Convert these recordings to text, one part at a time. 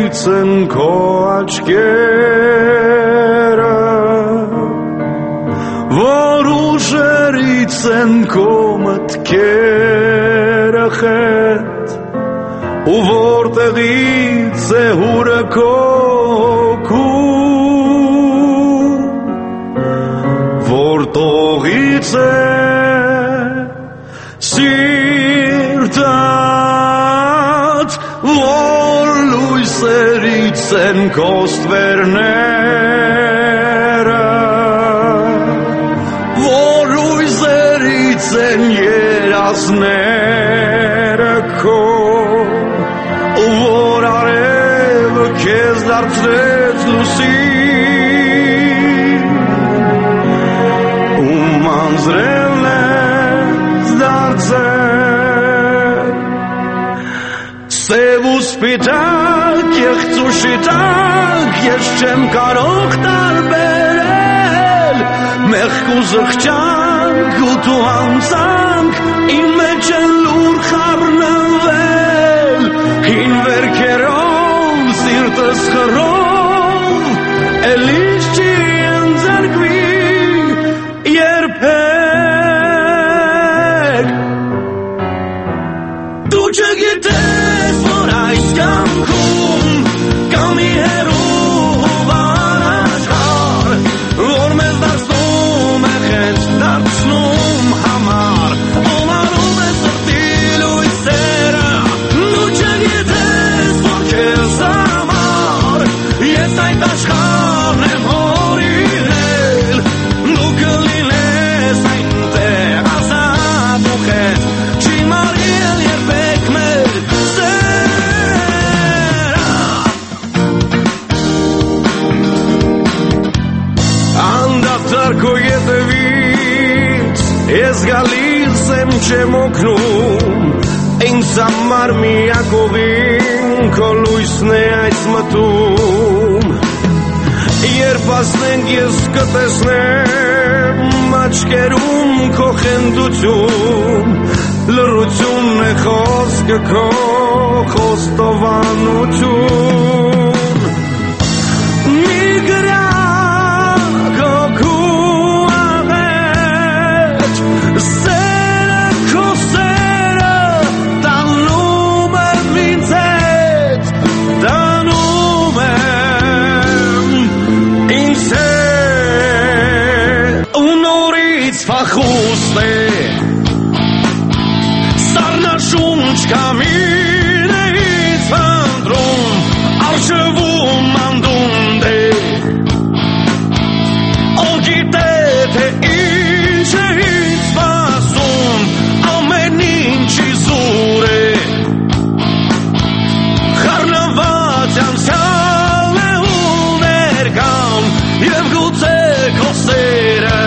գալիս են քո աչքերը, որ ուժերից են քո մտքերը խետ, ու որտեղից է հուրը քո հոգում, որտողից է սիրտդ, որ լույսերից են քո ստվերները, որ լույսերից են երազները քո, որ արևը քեզ դարձրեց լուսին, ու մանձրելն ես դարձել սև ու սպիտակ, կեղծ ու շիտակ, ես չեմ կարող տարբերել մեղք ու զղջանք ու դու անձանք իմ մեջ են լուր խառնվել, հին վերքերով սիրտս խռով էլիս չի ընձեռկվի երբեք, դու չգիտես որ այս կյանքում կա մի հեռու բանաշխար, որ մեզ դարձնում է խենջ դարձնում համար, ոլանում է սրտի լույսերը, դու չգիտես որ քեզ համար ես այդ աշխարհն եմ հորինել, դու կլինես այնտեղ ազատ ու խենջ, չի մարել երբեք մեր սերը, անդադար քո ետևից ես գալիս եմ չեմ օգնում, ինձ համար միակողին քո լույսն է այս մտում, երբ ասնենք ես կտեսնեմ աչքերում քո խնդություն, լռությունն է խոսքը քո խոստովանություն, մի գրա քո աղետ, սերը քո սերը տանում եմ ինձ հետ, տանում եմ ինձ հետ, ու նորից փախուստ է սառնաշունչ կամինից փնտրում, արշվում անդունդ է, ով գիտե թե ինչ է ինձ սպասում, ամեն ինչի զուր է, խառնված անցյալ է ու ներկան, և գուցե քո սերը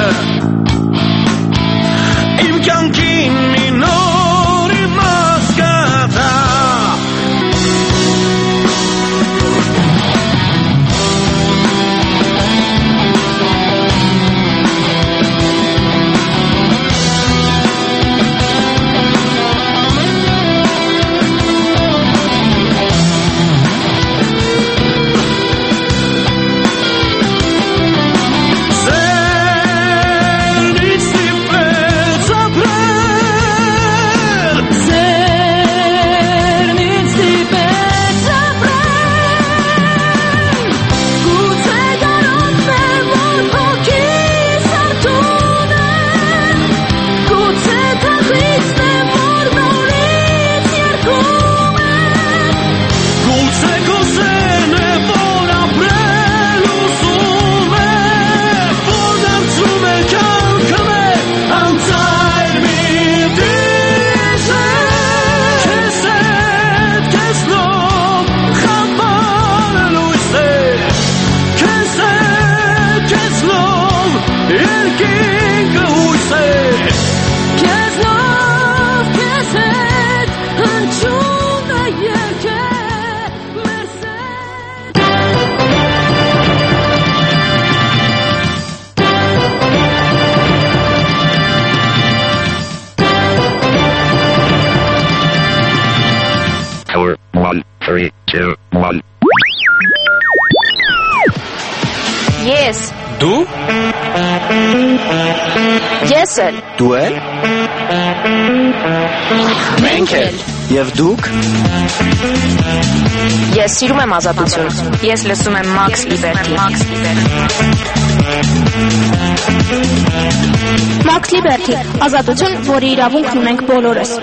իմ կյանքին մի նոր իմաստ կտա, Four, one, three, two, one. Ես։ Դու։ Ես էլ։ Դու էլ։ Մենք էլ։ Եվ դուք։ Ես սիրում եմ ազատություն։ Ես լսում եմ Max Liberty։ Max Liberty, ազատություն, որի իրավունքն ունենք բոլորս։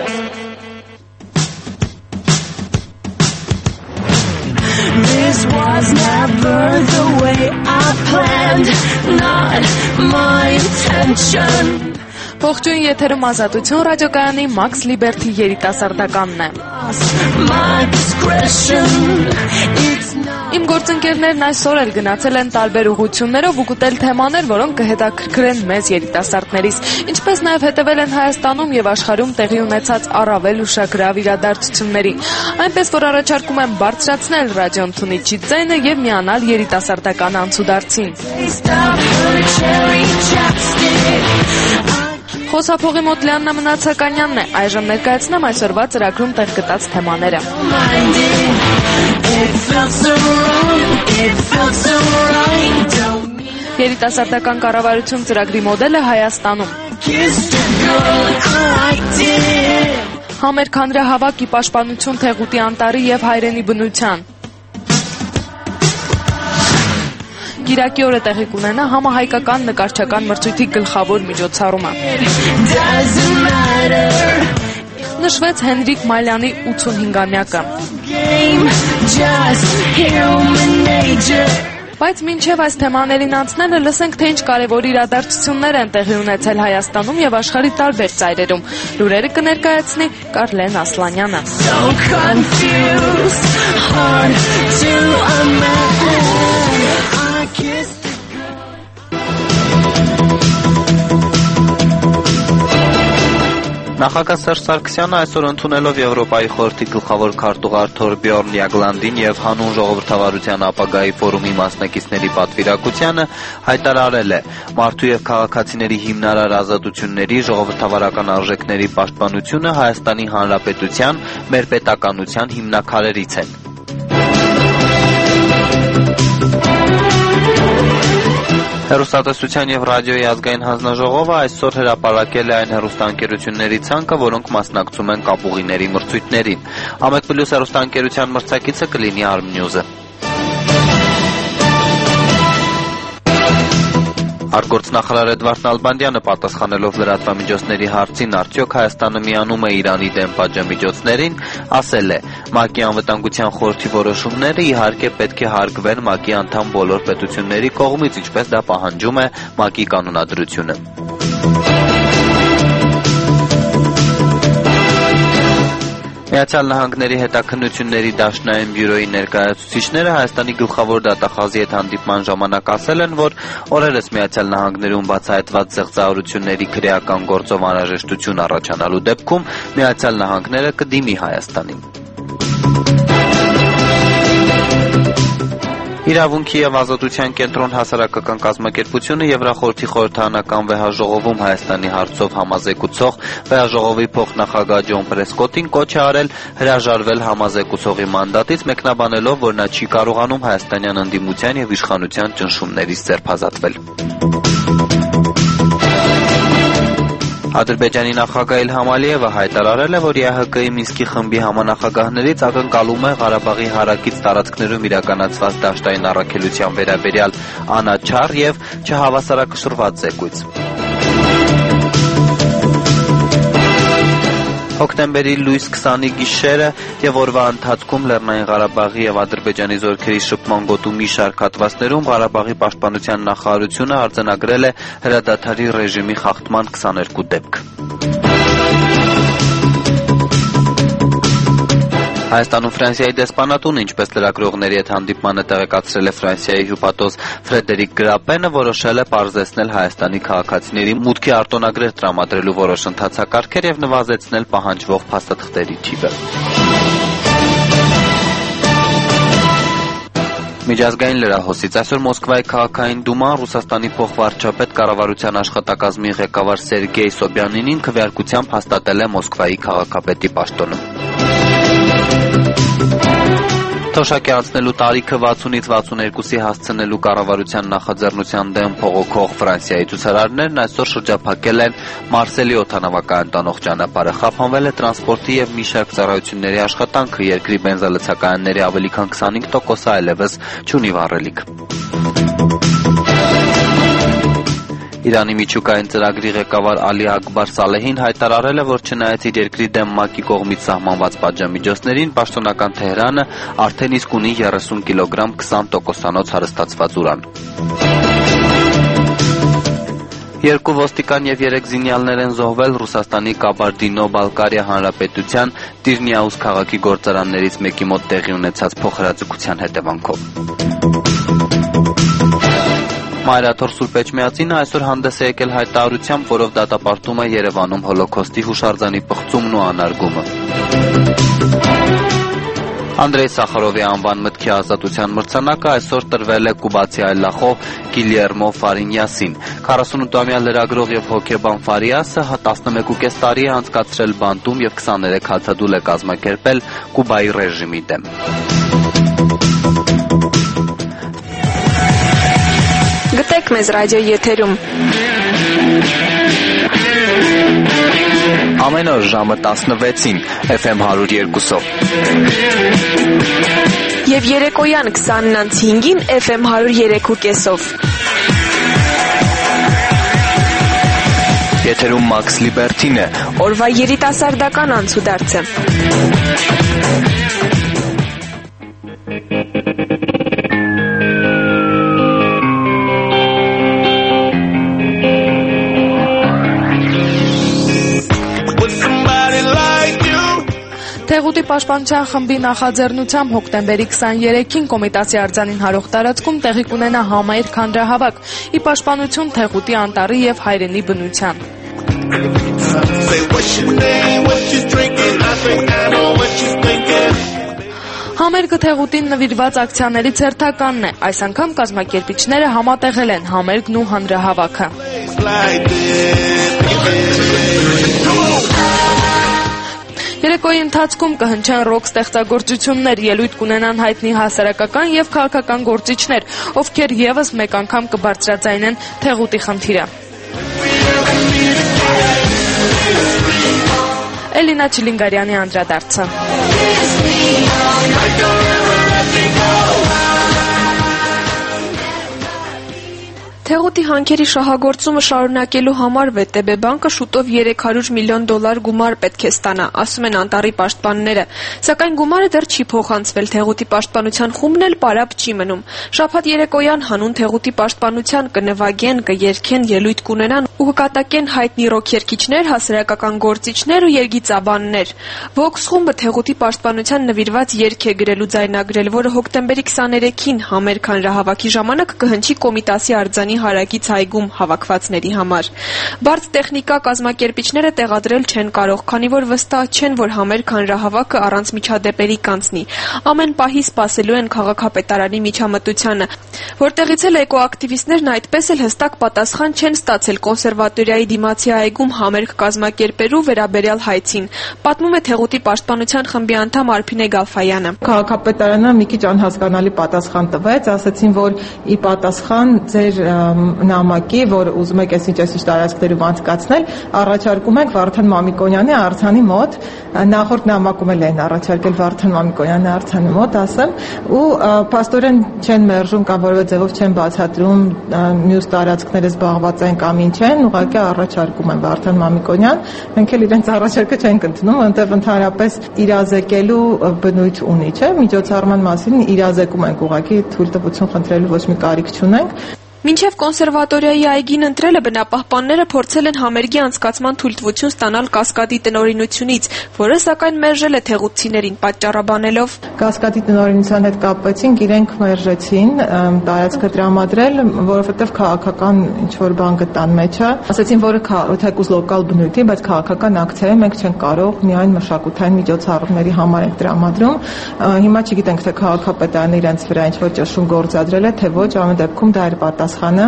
This was never the way I planned, not my intention. Ողջույն, եթերում ազատություն ռադիոկայանի Max Liberty երիտասարդականն է։ My discretion, it's not. Իմ գործընկերներն այսօր էլ գնացել են տարբեր ուղղություններով ու գտել թեմաներ, որոնք կհետաքրքրեն մեզ երիտասարդներից, ինչպես նաև հետևել են Հայաստանում եւ աշխարհում տեղի ունեցած առավել ուշագրավ իրադարձություններին։ Այնպես որ առաջարկում եմ բարձրացնել ռադիոընթունիչի ձայնը եւ միանալ երիտասարդական անցուդարձին։ Խոսափողի մոտ Լիաննա Մնացականյանն է, այժմ ներկայացնեմ այսօրվա ծրագրում տեղ գտած թեմաները։ Երիտասարդական կառավարություն ծրագրի մոդելը Հայաստանում։ Համերգ հանրահավաքի պաշտպանություն Թեղուտի անտառի եւ հայրենի բնության։ Կիրակի օրը տեղի կունենա համահայկական նկարչական մրցույթի գլխավոր միջոցառումը։ Նշվեց Հենրիկ Մալյանի 85-ամյակը։ Բայց մինչև այս թեմաներին անցնելը լսենք, թե ինչ կարևոր իրադարձություններ են տեղի ունեցել Հայաստանում եւ աշխարհի տարբեր ծայրերում։ Լուրերը կներկայացնի Կարլեն Ասլանյանը։ Նախագահ Սերժ Սարգսյանը այսօր ընդունելով Եվրոպայի խորհրդի գլխավոր քարտուղար Թորբյորն Յագլանդին եւ հանուն ժողովրդավարության ապագայի ֆորումի մասնակիցների պատվիրակությանը հայտարարել է. «Մարդու եւ քաղաքացիների հիմնարար ազատությունների, ժողովրդավարական արժեքների պաշտպանությունը Հայաստանի Հանրապետության, մեր պետականության հիմնաքարերից են»։ Հեռուստատեսության եւ ռադիոյի ազգային հանձնաժողովը այսօր հրապարակել է այն հեռուստաընկերությունների ցանկը, որոնք մասնակցում են կապուղիների մրցույթներին։ Ամեկ+ հեռուստաընկերության մրցակիցը կլինի Armnews-ը։ Արտգործնախարար Էդվարդ Նալբանդյանը պատասխանելով լրատվամիջոցների հարցին արդյոք Հայաստանը միանում է Իրանի դեմ պատժամիջոցներին, ասել է. «ՄԱԿ-ի անվտանգության խորհրդի որոշումները իհարկե պետք է հարգվեն ՄԱԿ-ի անդամ բոլոր պետությունների կողմից, ինչպես դա պահանջում է ՄԱԿ-ի կանոնադրությունը»։ Միացյալ Նահանգների հետաքննությունների դաշնային բյուրոյի ներկայացուցիչները Հայաստանի գլխավոր դատախազի հետ հանդիպման ժամանակ ասել են, որ օրերս Միացյալ Նահանգներում բացահայտված զեղծարությունների քրեական գործով անհրաժեշտություն առաջանալու դեպքում Միացյալ Նահանգները կդիմի Հայաստանին։ Իրավունքի եւ ազատության կենտրոն հասարակական կազմակերպությունը Եվրախորհրդի խորհրդարանական վեհաժողովում Հայաստանի հարցով համազեկուցող վեհաժողովի փոխնախագահ Ջոն Պրեսկոտին կոչ է արել հրաժարվել համազեկուցողի մանդատից, մեկնաբանելով, որ նա չի կարողանում հայաստանյան ընդդիմության եւ իշխանության ճնշումներից ձերբազատվել։ Ադրբեջանի նախագահ Իլհամ Ալիևը հայտարարել է, որ ԵԱՀԿ-ի Մինսկի խմբի համանախագահներից ակնկալում է Ղարաբաղի հարակից տարածքներում իրականացված դաշտային առաքելության վերաբերյալ անաչառ եւ չհավասարակշռված զեկույց։ Հոկտեմբերի լույս 20-ի գիշերը եւ օրվա ընթացքում Լեռնային Ղարաբաղի եւ Ադրբեջանի զորքերի շփման գոտու մի շարք հատվածներում Ղարաբաղի պաշտպանության նախարարությունը արձանագրել է հրադադարի ռեժիմի խախտման 22 դեպք։ Հայաստանում Ֆրանսիայի դեսպանատուն, ինչպես լրագրողների հետ հանդիպմանը տեղեկացրել է Ֆրանսիայի հյուպատոս Ֆրեդերիկ Գրապենը, որոշել է պարզեցնել Հայաստանի քաղաքացիների մուտքի արտոնագրեր տրամադրելու որոշ ընթացակարգեր եւ նվազեցնել պահանջվող փաստաթղթերի թիվը։ Միջազգային լրահոսից այսօր Մոսկվայի քաղաքային դուման Ռուսաստանի փոխվարչապետ կառավարության աշխատակազմի ղեկավար Սերգեյ Սոբյանինին քվեարկությամբ հաստատել է Մոսկվայի քաղաքապետի պաշտոնում։ Թոշակի անցնելու տարիքը 60-ից 62-ի հասցնելու կառավարության նախաձեռնության դեմ փողոքող Ֆրանսիայի ցուցարարներն այսօր շրջափակել են Մարսելի օդանավակայան տանող ճանապարհը, խափանվել է տրանսպորտի եւ մի շարք ծառայությունների աշխատանքը, երկրի բենզալցակայանների ավելի քան 25%-ը այլևս չունի վառելիք։ Իրանի միջուկային ծրագրի ղեկավար Ալի Ակբար Սալեհին հայտարարել է, որ չնայած իր երկրի դեմ ՄԱԿ-ի կողմից սահմանված պատժամիջոցներին, պաշտոնական Թեհրանը արդեն իսկ ունի 30 կիլոգրամ 20%-անոց հարստացված ուրան։ Երկու ոստիկան եւ 3 զինյալներ են զոհվել Ռուսաստանի Կաբարդինո-Բալկարիա հանրապետության Տիրնիաուս քաղաքի գործարաններից մեկի մոտ տեղի ունեցած փոխհրաձգության հետևանքով։ Մայրաթոր Սուրբ Էջմիածինը այսօր հանդես է եկել հայտարարությամբ, որով դատապարտում է Երևանում հոլոքոստի հուշարձանի պղծումն ու անարգումը։ Անդրեյ Սախարովի անվան մտքի ազատության մրցանակը այսօր տրվել է կուբացի այլախոհ Գիլյերմո Ֆարինյասին։ 48-ամյա լրագրող եւ հոգեբան Ֆարիասը 11.5 տարի է անցկացրել բանտում եւ 23 հացադուլ է կազմակերպել Կուբայի ռեժիմի դեմ։ Գտեք մեզ ռադիո եթերում։ Ամեն օր ժամը 16-ին FM 102-ով։ Եվ երեկոյան 20:05-ին FM 103.5-ով։ Եթերում Մաքս Լիբերտին է։ Օրվա երիտասարդական անցուդարձը։ Թեղուտի պաշտպանության խմբի նախաձեռնությամբ հոկտեմբերի 23-ին Կոմիտասի արձանին հարող տարածքում տեղի կունենա համայնք հանրահավաք՝ ի պաշտպանություն Թեղուտի անտառի եւ հայրենի բնության։ Համերգը Թեղուտին նվիրված ակցիաներից հերթականն է։ Այս անգամ կազմակերպիչները համատեղել են համերգն ու հանրահավաքը։ Երեկոյի ընթացքում կհնչեն ռոք ստեղծագործություններ, ելույթ կունենան հայտնի հասարակական եւ քաղաքական գործիչներ, ովքեր եւս մեկ անգամ կբարձրաձայնեն Թեղուտի խնդիրը։ Էլինա Չիլինգարյանի անդրադարձը։ Թեղուտի հանքերի շահագործումը շարունակելու համար ՎՏԲ բանկը շուտով $300 միլիոն գումար պետք է ստանա, ասում են անտառի պաշտպանները, սակայն գումարը դեռ չի փոխանցվել, Թեղուտի պաշտպանության խումբն էլ պարապ չի մնում։ Շաբաթ երեկոյան հանուն Թեղուտի պաշտպանության կնվագեն, կերգեն, ելույթ կունենան ու կկատակեն հայտնի ռոք երգիչներ, հասարակական գործիչներ ու երգիծաբաններ։ Vox խումբը Թեղուտի պաշտպանության նվիրված երգ է գրելու ձայնագրել, որը հոկտեմբերի 23-ին համերգ հանրահավաքի ժամանակ կհնչի Կոմիտասի արձանի հարակից այգում հավաքվածների համար։ Բարձ տեխնիկա կազմակերպիչները տեղադրել չեն կարող, քանի որ վստահ չեն, որ համերգ հանրահավաքը առանց միջադեպերի կանցնի։ Ամեն պահի սպասելու են քաղաքապետարանի միջամտությանը, որտեղից էլ էկոակտիվիստներն այդպես էլ հստակ պատասխան չեն ստացել կոնսերվատորիայի դիմացի այգում համերգ կազմակերպելու վերաբերյալ հայցին, պատմում է Թեղուտի պաշտպանության խմբի անդամ Արփինե Գալֆայանը։ Քաղաքապետարանը մի քիչ անհասկանալի պատասխան տվեց, ասացին, որ ի պատասխան ձեր նամակի, որ ուզում եք այսինչ տարածքներում անցկացնել, առաջարկում ենք Վարդան Մամիկոնյանի արձանի մոտ, նախորդ նամակում էլ են առաջարկել Վարդան Մամիկոնյանի արձանի մոտ, ասեմ, ու փաստորեն չեն մերժում կամ որևէ ձևով չեն բացատրում մյուս տարածքները զբաղված են կամ ինչ են, ուղղակի առաջարկում են Վարդան Մամիկոնյան, մենք էլ իրենց առաջարկը չենք ընդունում, որտեղ ընդհանրապես իրազեկելու բնույթ ունի, չէ՞, միջոցառման մասին իրազեկում ենք, ուղղակի թույլտվություն խնդրելու ոչ մի կարիք չունենք։ Մինչև կոնսերվատորիայի այգին ընտրելը բնապահպանները փորձել են համերգի անցկացման թույլտվություն ստանալ Կասկադի տնօրինությունից, որը սակայն մերժել է թեղուտցիներին պատճառաբանելով. Կասկադի տնօրինության հետ կապվեցինք, իրենք մերժեցին տարածքը տրամադրել, որովհետև քաղաքական ինչ-որ բան գտան մեջը, ասացին, որը թեկուզ լոկալ բնույթի, բայց քաղաքական ակցիա է, մենք չենք կարող, միայն մշակութային միջոցառումների համար ենք տրամադրում։ Հիմա չգիտենք, թե քաղաքապետարանը իրենց վրա ինչ-որ ճնշում գործադրել է, թե ոչ, ամեն դեպքում դա էր պատասխանը։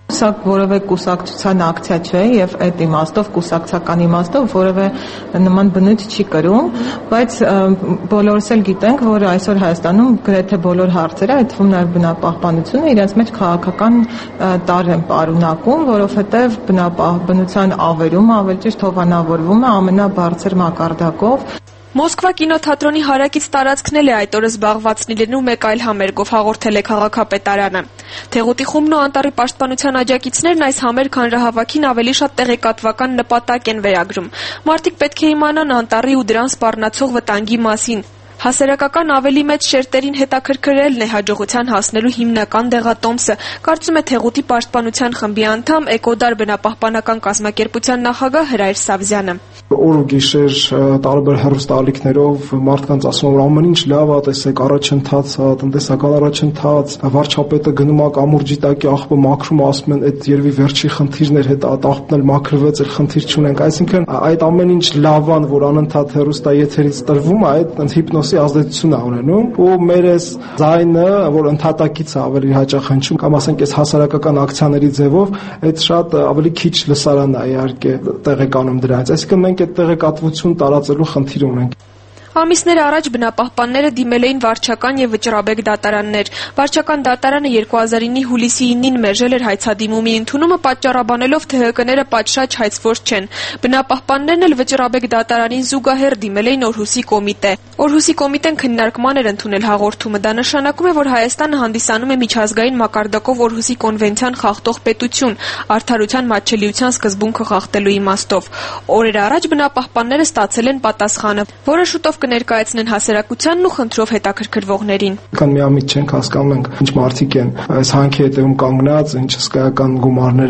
Սա որևէ կուսակցության ակցիա չէ եւ այդ իմաստով կուսակցական իմաստով որևէ նման բնույթ չի կրում, բայց բոլորս էլ գիտենք, որ այսօր Հայաստանում գրեթե բոլոր հարցերը, այդ թվում նաեւ բնապահպանությունը իրենց մեջ քաղաքական տար են պարունակում, որովհետեւ բնության ավերումը, ավելի ճիշտ հովանավորվում է ամենաբարձր մակարդակով։ Մոսկվա կինոթատրոնի հարակից տարածքն էլ է այդ օրը զբաղված լինելու մեկ այլ համերգով, հաղորդել է քաղաքապետարանը։ Թեղուտի խումբն ու Անտառի պաշտպանության աջակիցներն այս համերգ հանրահավաքին ավելի շատ տեղեկատվական նպատակ են վերագրում։ Մարդիկ պետք է իմանան Անտառի ու դրան սպառնացող վտանգի մասին։ Հասարակական ավելի մեծ շերտերին հետաքրքրելն է հաջողության հասնելու հիմնական դեղատոմսը, կարծում է Թեղուտի պաշտպանության խմբի անդամ Էկոդար բնապահպանական կազմակերպության նախագահ Հրայր Սավզյանը։ Օր ու գիշեր տարբեր հեռուստաալիքներով մարդկանց ասում որ ամեն ինչ լավ է, տեսեք առաջընթաց, տնտեսական առաջընթաց, վարչապետը գնում է կամուրջի տակի աղբը մաքրում, ասում են այդ երևի վերջի խնդիրներ հետ աղբն էլ մաքրվեց, էլ խնդիր չունենք, այսինքն այդ ամեն ինչ լավան, որ անընդհատ հեռուստաեթերից տրվում է, այդ հիպնոսի ազդեցություն է ունենում ու մեր այս ձայնը, որ ընդհատակից է ավելի հաճախ հնչում, կամ ասենք այս հասարակական ակցիաների ձևով, այդ շատ ավելի քիչ լսարան է իհարկե տեղեկանում դրանից, այսինքն մենք այդ տեղեկատվություն տարածելու խնդիր ունենք։ Ամիսներ առաջ բնապահպանները դիմել էին վարչական եւ վճռաբեկ դատարաններ։ Վարչական դատարանը 2009-ի հուլիսի 9-ին մերժել էր հայցադիմումի ընդունումը, պատճառաբանելով ԹՀԿ-ները պատշաճ հայցվոր չեն։ Բնապահպաններն էլ վճռաբեկ դատարանին զուգահեռ դիմել էին Օրհուսի կոմիտե։ Օրհուսի կոմիտեն քննարկման էր ընդունել հաղորդումը։ Դա նշանակում է, որ Հայաստանը հանդիսանում է միջազգային մակարդակով Օրհուսի կոնվենցիան խախտող պետություն, արդարության մատչելիության սկզբունքը խախտելու իմաստով։ Օրեր առաջ բնապահպանները ստացել են պատասխանը, որը շուտով կներկայացնեն հասարակությանն ու խնդրով հետաքրքրվողներին։ Կան միամիտ չենք հասկանում ենք ինչ մարդիկ են այս հանքի հետևում կանգնած, ինչ հսկայական գումարներ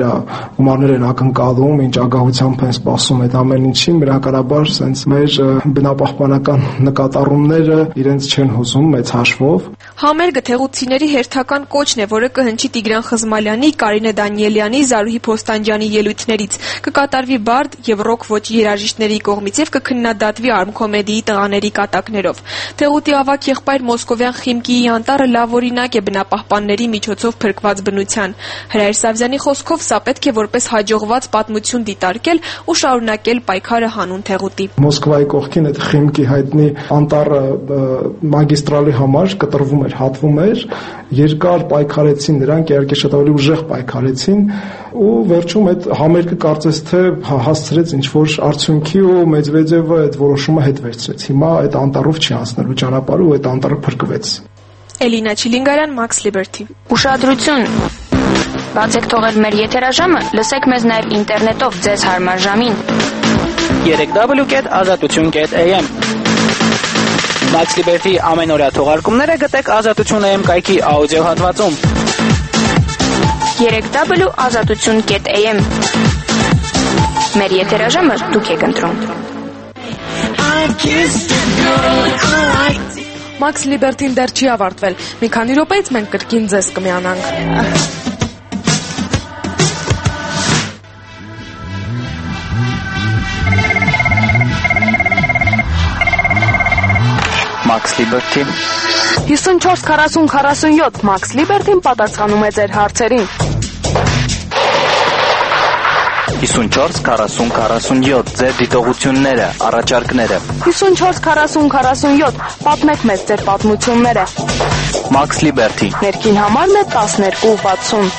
են ակնկալում, ինչ ագահությամբ են սպասում այդ ամեն ինչին, բնականաբար սենց մեր բնապահպանական նկատառումները իրենց չեն հուզում մեծ հաշվով։ Համերգը թեղուցիների հերթական կոչն է, որը կհնչի Տիգրան Խզմալյանի, Կարինե Դանիելյանի, Զարուհի Փոստանջյանի ելույթներից, կկատարվի բարդ եւ ռոք ոճի երաժիշտների կողմից եւ կքննադատվի արմքոմեդիի տղաների կատակներով։ Թեղուտի ավագ եղբայր Մոսկովյան Խիմկիի Անտառը լավ օրինակ է բնապահպանների միջոցով փրկված բնության։ Հրայր Սավզյանի խոսքով սա պետք է որպես հաջողված պատմություն դիտարկել ու շարունակել պայքարը հանուն Թեղուտի։ Մոսկվայի կողքին այդ Խիմկի հայտնի Անտառը մագիստրալի համար կտրվում էր, հատվում էր, երկար պայքարեցին նրանք, իհարկե շատ ավելի ուժեղ պայքարեցին ու վերջում այդ համերգը կարծես թե հասցրեց ինչ որ արդյունքի ու Մեդվեդևը այդ որոշումը հետ վերցրեց։ Հիմա այդ անտառով չի անցնելու ճանապարհը ու այդ անտառը փրկվեց։ Էլինա Չիլինգարյան, Max Liberty։ Ուշադրություն։ Բացեք թողել մեր եթերաժամը, լսեք մեզ նաև ինտերնետով ձեզ հարմար ժամին։ www.azatutun.am Max Liberty ամենօրյա թողարկումները գտեք Ազատություն AM կայքի աուդիո հատվածում։ www.azatutun.am Մեր եթերաժամը դուք եք ընտրում։ Max Liberty-ն դեռ չի ավարտվել։ Մի քանի րոպեից մենք կրկին ձեզ կմիանանք։ Max Liberty 54-40-47 Max Liberty-ն պատասխանում է ձեր հարցերին։ 54-40-47 ձեր դիտողությունները, առաջարկները։ 54-40-47 պատմեք մեզ ձեր պատմությունները։ Max Liberty Ներքին համարն է 1260։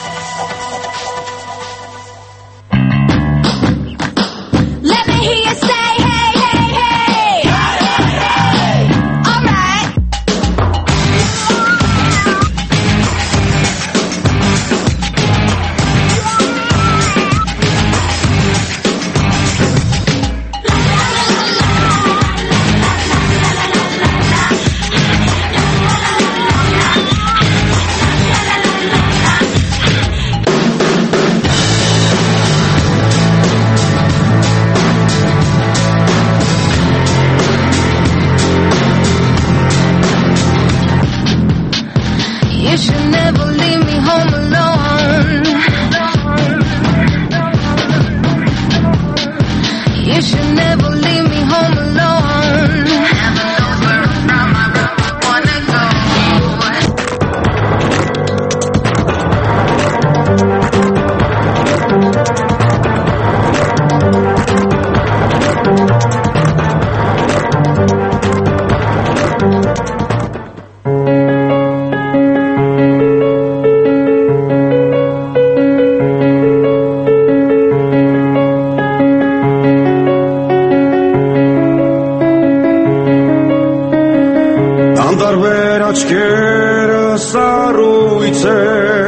տարբեր աչքերը սառույց է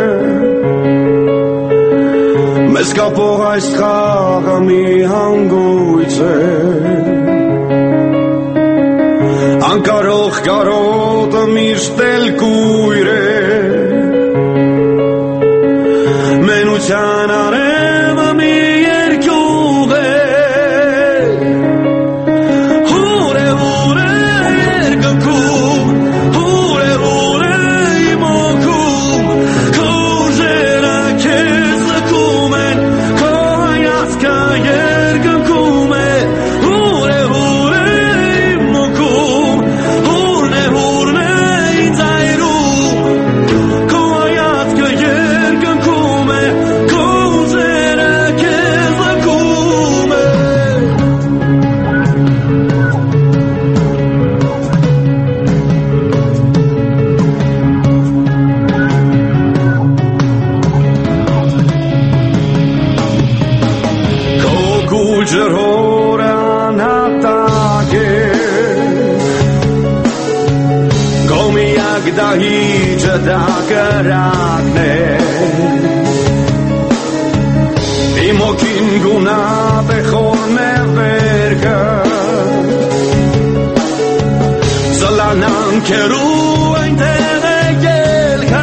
մեզ կապող այս խաղը մի հանգույց է անկարող կարոտը միշտ էլ կույր է մենության արևը մի երկյուղ է Դահիճը դա կրակն է Իմ հոգին գունատ է խորն է վերգը Զլանան կերու այնտեղ է գելքը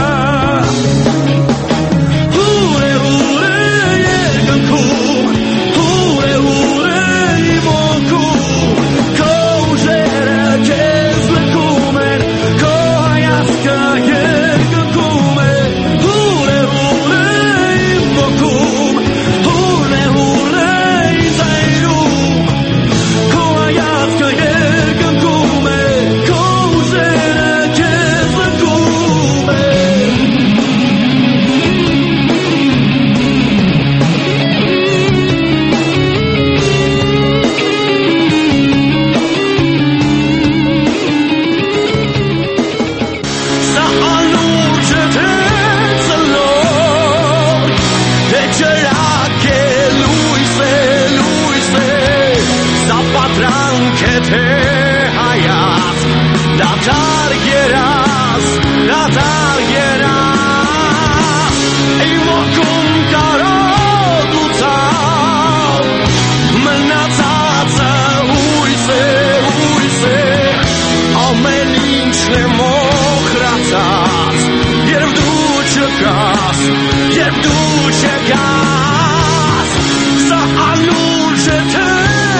Հուր է երկնքում Հուր է իմ հոգում Քո ուժերը քեզ լքում են երկնքում է հուր է իմ ոգում հուր է ինձ այրում քո հայացքը երկնքում է քո ուժերը քեզ լքում է Երբ դու չգաս Սա անուշ է թե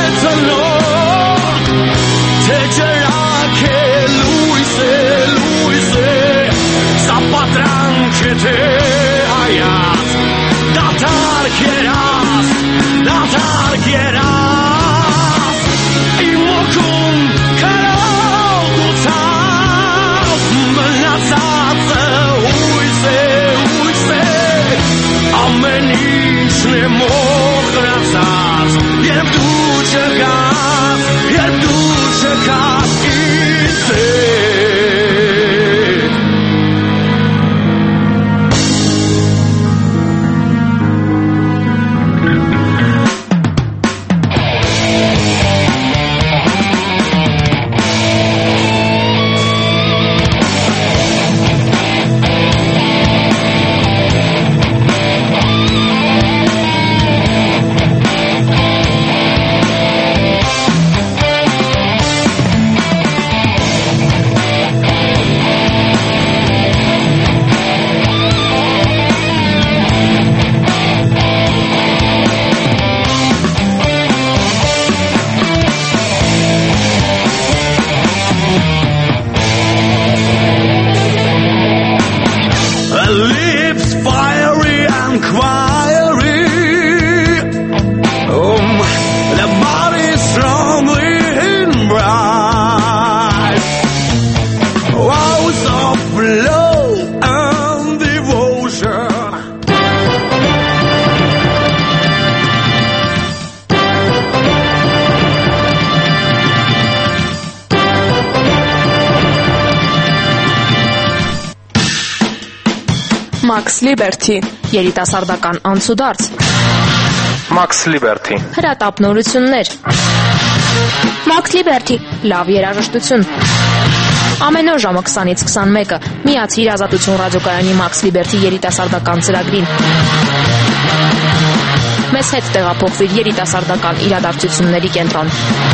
ծնող Թե ջրակ է լույս է Սա պատրանք է թե հայաց Դատարկ երաս Իմ ոգում կարողությամբ Մնացածը հույս է Ամեն ինչն է մոխրացած Երբ դու չգաս ինձ Lips fiery and choiry The body strongly and bright Vows of love and devotion Max Liberty, երիտասարդական անցուդարձ։ Max Liberty, հրատապնորություններ։ Max Liberty, լավ երաժշտություն։ Ամեն օր ժամը 20-ից 21-ը միացիր Ազատություն ռադիոկայանի Max Liberty երիտասարդական ծրագրին։ Մեզ հետ տեղափոխվիր երիտասարդական իրադարձությունների կենտրոն։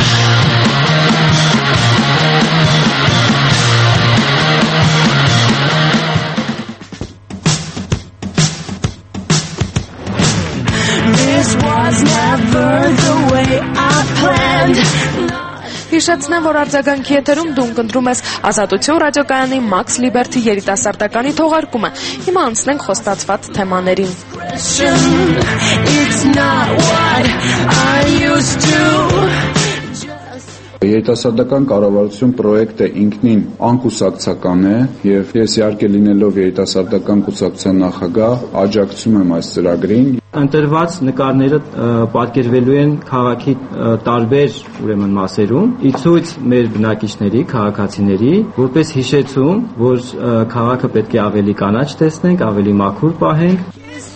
Հիշեցնեմ, որ արձագանքի եթերում դու ընտրում ես Ազատություն ռադիոկայանի Max Liberty երիտասարդականի թողարկումը։ Հիմա անցնենք խոստացված թեմաներին։ Երիտասարդական կառավարություն պրոյեկտը ինքնին անկուսակցական է եւ ես իհարկե լինելով երիտասարդական կուսակցության նախագահ աջակցում եմ այս ծրագրին։ Ընտրված նկարները պատկերվելու են քաղաքի տարբեր մասերում, ի ցույց մեր բնակիչների, քաղաքացիների, որպես հիշեցում, որ քաղաքը պետք է ավելի կանաչ տեսնենք, ավելի մաքուր պահենք։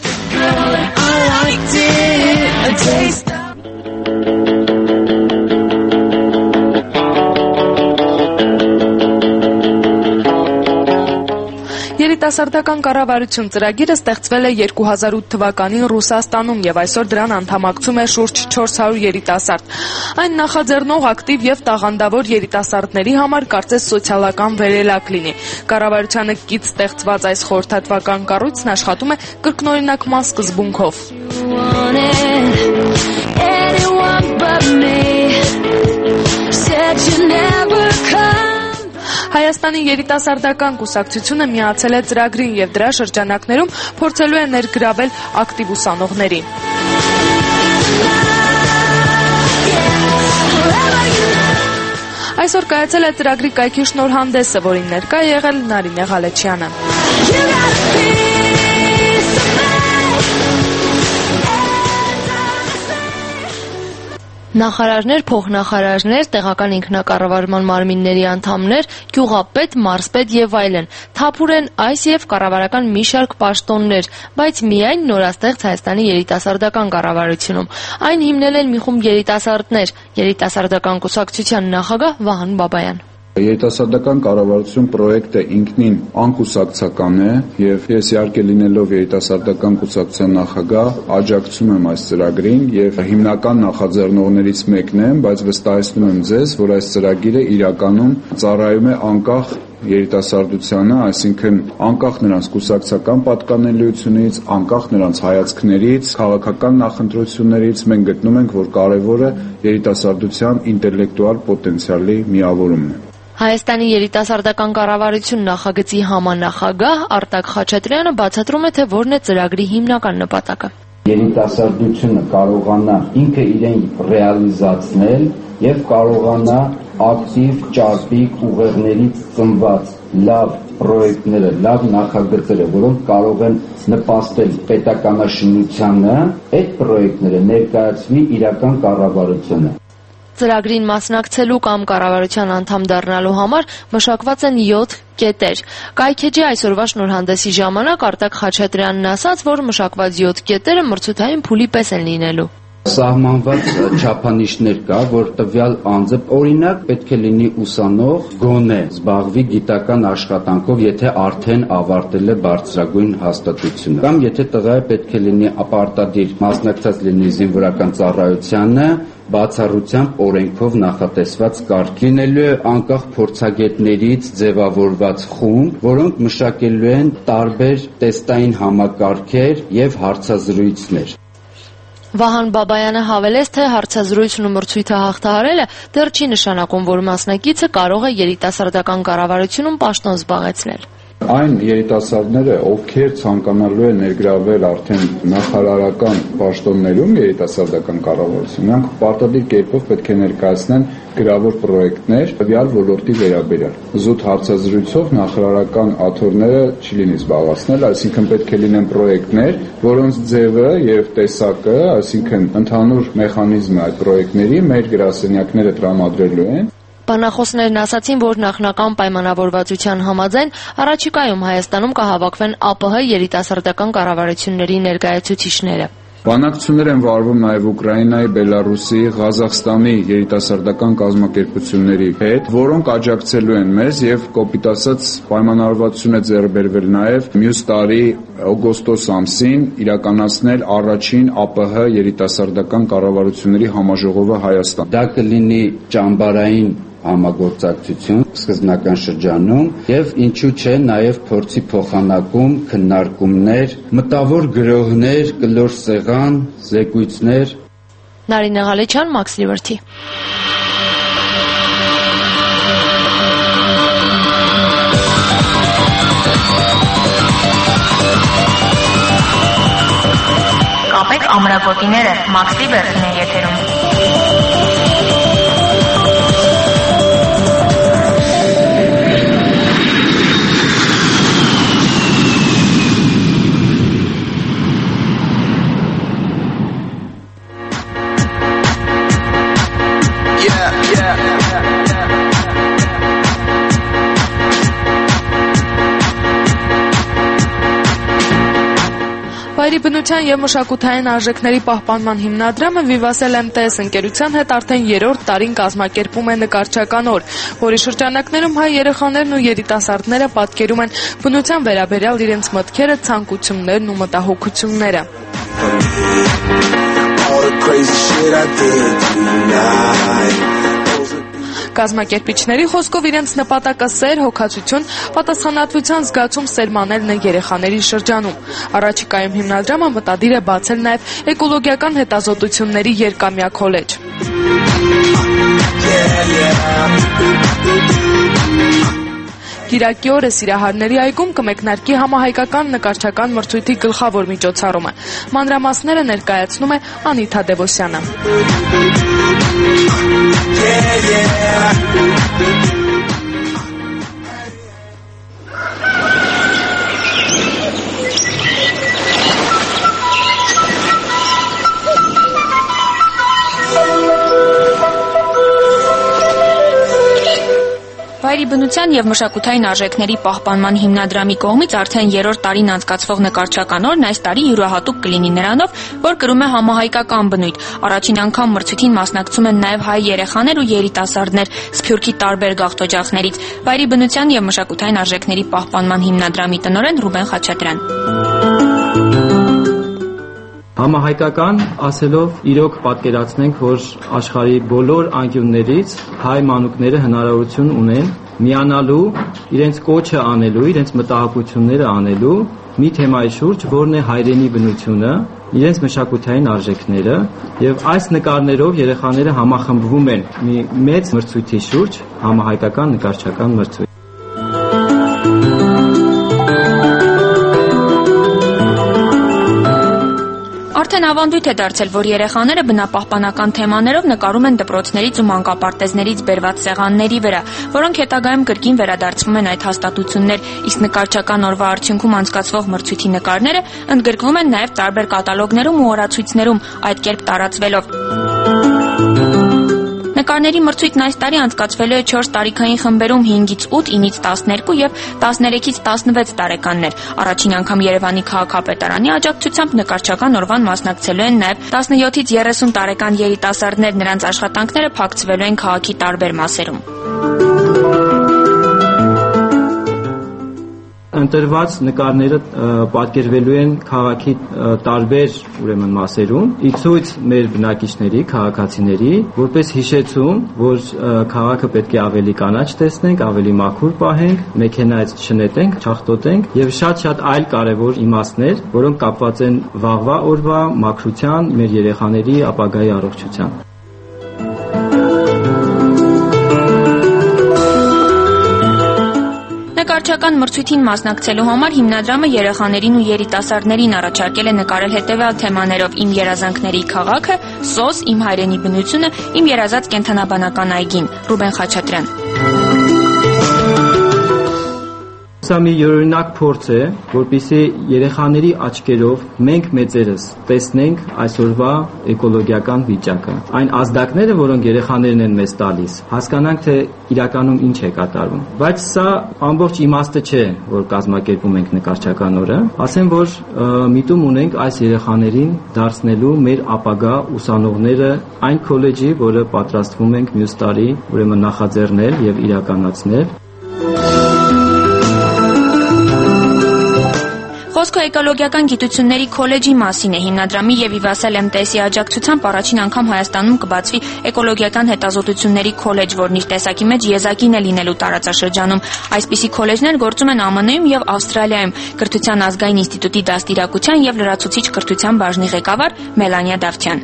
Երիտասարդական կառավարություն ծրագիրը ստեղծվել է 2008 թվականին Ռուսաստանում եւ այսօր դրան անդամակցում է շուրջ 400 երիտասարդ։ Այն նախաձեռնող ակտիվ եւ տաղանդավոր երիտասարդների համար կարծես սոցիալական վերելակ լինի։ Կառավարությանը կից ստեղծված այս խորհրդատվական կառույցն աշխատում է կրկնօրինակման սկզբունքով։ Հայաստանի երիտասարդական կուսակցությունը միացել է ծրագրին եւ դրա շրջանակներում փորձելու է ներգրավել ակտիվ ուսանողներին։ Այսօր կայացել է ծրագրի կայքի շնորհանդեսը, որին ներկա է եղել Նարինե Ղալեչյանը։ Նախարարներ, փոխնախարարներ, տեղական ինքնակառավարման մարմինների անդամներ, գյուղապետ, մարզպետ եւ այլն։ Թափուր են այս եւ կառավարական մի շարք պաշտոններ, բայց միայն նորաստեղծ Հայաստանի երիտասարդական կառավարությունում։ Այն հիմնել են մի խումբ երիտասարդներ, երիտասարդական կուսակցության նախագահ Վահան Բաբայան։ Երիտասարդական կառավարություն պրոյեկտը ինքնին անկուսակցական է եւ ես իհարկե լինելով երիտասարդական կուսակցության նախագահ աջակցում եմ այս ծրագրին եւ հիմնական նախաձեռնողներից մեկն եմ, բայց վստահեցնում եմ ձեզ, որ այս ծրագիրը իրականում ծառայում է անկախ երիտասարդությանը, այսինքն անկախ նրանց կուսակցական պատկանելիությունից, անկախ նրանց հայացքներից, քաղաքական նախընտրություններից մենք գտնում ենք, որ կարևորը երիտասարդության ինտելեկտուալ պոտենցիալի միավորումն է։ Հայաստանի երիտասարդական կառավարություն նախագծի համանախագահ Արտակ Խաչատրյանը բացատրում է, թե որն է ծրագրի հիմնական նպատակը։ Երիտասարդությունը կարողանա ինքը իրեն ռեալիզացնել եւ կարողանա ակտիվ, ճարպիկ ուղեղներից ծնված լավ պրոյեկտները, լավ նախագծերը, որոնք կարող են նպաստել պետականաշինությանը, այդ պրոյեկտները ներկայացվի իրական կառավարությանը։ Ծրագրին մասնակցելու կամ կառավարության անդամ դառնալու համար մշակված են 7 կետեր։ Կայքեջի այսօրվա շնորհանդեսի ժամանակ Արտակ Խաչատրյանն ասաց, որ մշակված 7 կետերը մրցութային փուլի պես են լինելու։ Սահմանված չափանիշներ կա, որ տվյալ անձը օրինակ պետք է լինի ուսանող, գոնե զբաղվի գիտական աշխատանքով, եթե արդեն ավարտել է բարձրագույն հաստատությունը, կամ եթե տղա պետք է լինի ապարտադիր մասնակցած լինի զինվորական ծառայությանը, բացառությամբ օրենքով նախատեսված կարգ լինելու է անկախ փորձագետներից ձևավորված խումբ, որոնք մշակելու են տարբեր տեստային համակարգեր եւ հարցազրույցներ։ Վահան Բաբայանը հավելեց, թե հարցազրույցն ու մրցույթը հաղթահարելը դեռ չի նշանակում, որ մասնակիցը կարող է երիտասարդական կառավարությունում պաշտոն զբաղեցնել։ Այն երիտասարդները, ովքեր ցանկանալու են ներգրավել արդեն նախարարական պաշտոններում երիտասարդական կառավարություն, նրանք պարտադիր կերպով պետք է ներկայացնեն գրավոր պրոյեկտներ տվյալ ոլորտի վերաբերյալ։ Զուտ հարցազրույցով նախարարական աթոռները չի լինի զբաղեցնել, այսինքն պետք է լինեն պրոյեկտներ, որոնց ձևը եւ տեսակը, այսինքն ընդհանուր մեխանիզմը այդ պրոյեկտների մեր գրասենյակները տրամադրելու են։ Բանախոսներն ասացին, որ նախնական պայմանավորվածության համաձայն առաջիկայում Հայաստանում կհավաքվեն ԱՊՀ երիտասարդական կառավարությունների ներկայացուցիչները։ Բանակցություններ են վարվում նաև Ուկրաինայի, Բելարուսի, Ղազախստանի երիտասարդական կազմակերպությունների հետ, որոնք աջակցելու են մեզ եւ կոպիտ ասած պայմանավորվածություն է ձեռք բերվել նաև մյուս տարի օգոստոս ամսին իրականացնել առաջին ԱՊՀ երիտասարդական կառավարությունների համաժողովը Հայաստան։ Դա կլինի ճամբարային համագործակցություն սկզբնական շրջանում եւ ինչու՞ չէ նաեւ փորձի փոխանակում, քննարկումներ, մտավոր գրոհներ, կլոր սեղան, զեկույցներ։ Նարինե Ղալեչյան, Max Liberty։ Կապեք ամրագոտիները, Max Liberty-ն է եթերում։ Վայրի բնության եւ մշակութային արժեքների պահպանման հիմնադրամը Vivace MTS ընկերության հետ արդեն 3-րդ տարին կազմակերպում է նկարչական օր, որի շրջանակներում հայ երեխաներն ու երիտասարդները պատկերում են բնության վերաբերյալ իրենց մտքերը, ցանկություններն ու մտահոգությունները։ Կազմակերպիչների խոսքով իրենց նպատակը սեր, հոգացություն, պատասխանատվության զգացում սերմանելն է երեխաների շրջանում։ Առաջիկայում հիմնադրամը մտադիր է բացել նաև էկոլոգիական հետազոտությունների երկամյա քոլեջ։ Կիրակի օրը Սիրահարների այգում կմեկնարկի համահայկական նկարչական մրցույթի գլխավոր միջոցառումը։ Մանրամասները ներկայացնում է Անիթա Դևոսյանը։ Վայրի բնության եւ մշակութային արժեքների պահպանման հիմնադրամի կողմից արդեն 3-րդ տարին անցկացվող նկարչական օրն այս տարի յուրահատուկ կլինի նրանով, որ կրում է համահայկական բնույթ։ Առաջին անգամ մրցույթին մասնակցում են նաեւ հայ երեխաներ ու երիտասարդներ Սփյուռքի տարբեր գաղթօջախներից։ Վայրի բնության եւ մշակութային արժեքների պահպանման հիմնադրամի տնօրեն Ռուբեն Խաչատրյան։ Համահայկական ասելով իրոք պատկերացնենք, որ աշխարհի բոլոր անկյուններից հայ մանուկները հնարավորություն ունեն միանալու, իրենց կոչը անելու, իրենց մտահոգությունները անելու մի թեմայի շուրջ, որն է հայրենի բնությունը, իրենց մշակութային արժեքները, եւ այս նկարներով երեխաները համախմբվում են մի մեծ մրցույթի շուրջ, համահայկական նկարչական մրցույթ։ Արդեն ավանդույթ է դարձել, որ երեխաները բնապահպանական թեմաներով նկարում են դպրոցներից ու մանկապարտեզներից բերված սեղանների վրա, որոնք հետագայում կրկին վերադարձվում են այդ հաստատություններ, իսկ նկարչական օրվա արդյունքում անցկացվող մրցույթի նկարները ընդգրկվում են նաև տարբեր կատալոգներում ու օրացույցներում, այդ կերպ տարածվելով։ Նկարների մրցույթն այս տարի անցկացվելու է 4 տարիքային խմբերում 5-ից 8, 9-ից 12 եւ 13-ից 16 տարեկաններ։ Առաջին անգամ Երևանի քաղաքապետարանի աջակցությամբ նկարչական օրվան մասնակցելու են նաեւ 17-ից 30 տարեկան երիտասարդներ, նրանց աշխատանքները փակցվելու են քաղաքի տարբեր մասերում։ Ընտրված նկարները պատկերվելու են քաղաքի տարբեր ուրեմն մասերում, ի ցույց մեր բնակիչների, քաղաքացիների, որպես հիշեցում, որ քաղաքը պետք է ավելի կանաչ տեսնենք, ավելի մաքուր պահենք, մեքենայից չնետենք, չախտոտենք եւ շատ այլ կարեւոր իմաստներ, որոնք կապված են վաղվա օրվա մաքրության, մեր երեխաների ապագայի առողջության։ Նկարչական մրցույթին մասնակցելու համար հիմնադրամը երեխաներին ու երիտասարդներին առաջարկել է նկարել հետևյալ թեմաներով՝ իմ երազանքների քաղաքը, սոս, իմ հայրենի բնությունը, իմ երազած կենդանաբանական այգին։ Ռուբեն Խաչատրյան։ Սա մի յուրօրինակ փորձ է, որպեսզի երեխաների աչքերով մենք մեծերս տեսնենք այսօրվա էկոլոգիական վիճակը։ Այն ազդակները, որոնք երեխաներն են մեզ տալիս, հասկանանք, թե իրականում ինչ է կատարվում։ Բայց սա ամբողջ իմաստը չէ, որ կազմակերպում ենք նկարչական օրը։ Ասեմ, որ միտում ունենք այս երեխաներին դարձնելու մեր ապագա ուսանողները այն քոլեջի, որը պատրաստվում ենք մյուս տարի, ուրեմն նախաձեռնել եւ իրականացնել։ Խոսքը էկոլոգիական գիտությունների քոլեջի մասին է։ Հիմնադրամի եւ Իվասել ՄՏՍ-ի աջակցությամբ առաջին անգամ Հայաստանում կբացվի էկոլոգիական հետազոտությունների քոլեջ, որն իր տեսակի մեջ եզակին է լինելու տարածաշրջանում։ Այսպիսի քոլեջներ գործում են ԱՄՆ-ում եւ Ավստրալիայում։ Կրթության ազգային ինստիտուտի դաստիարակության եւ լրացուցիչ կրթության բաժնի ղեկավար Մելանիա Դավթյան։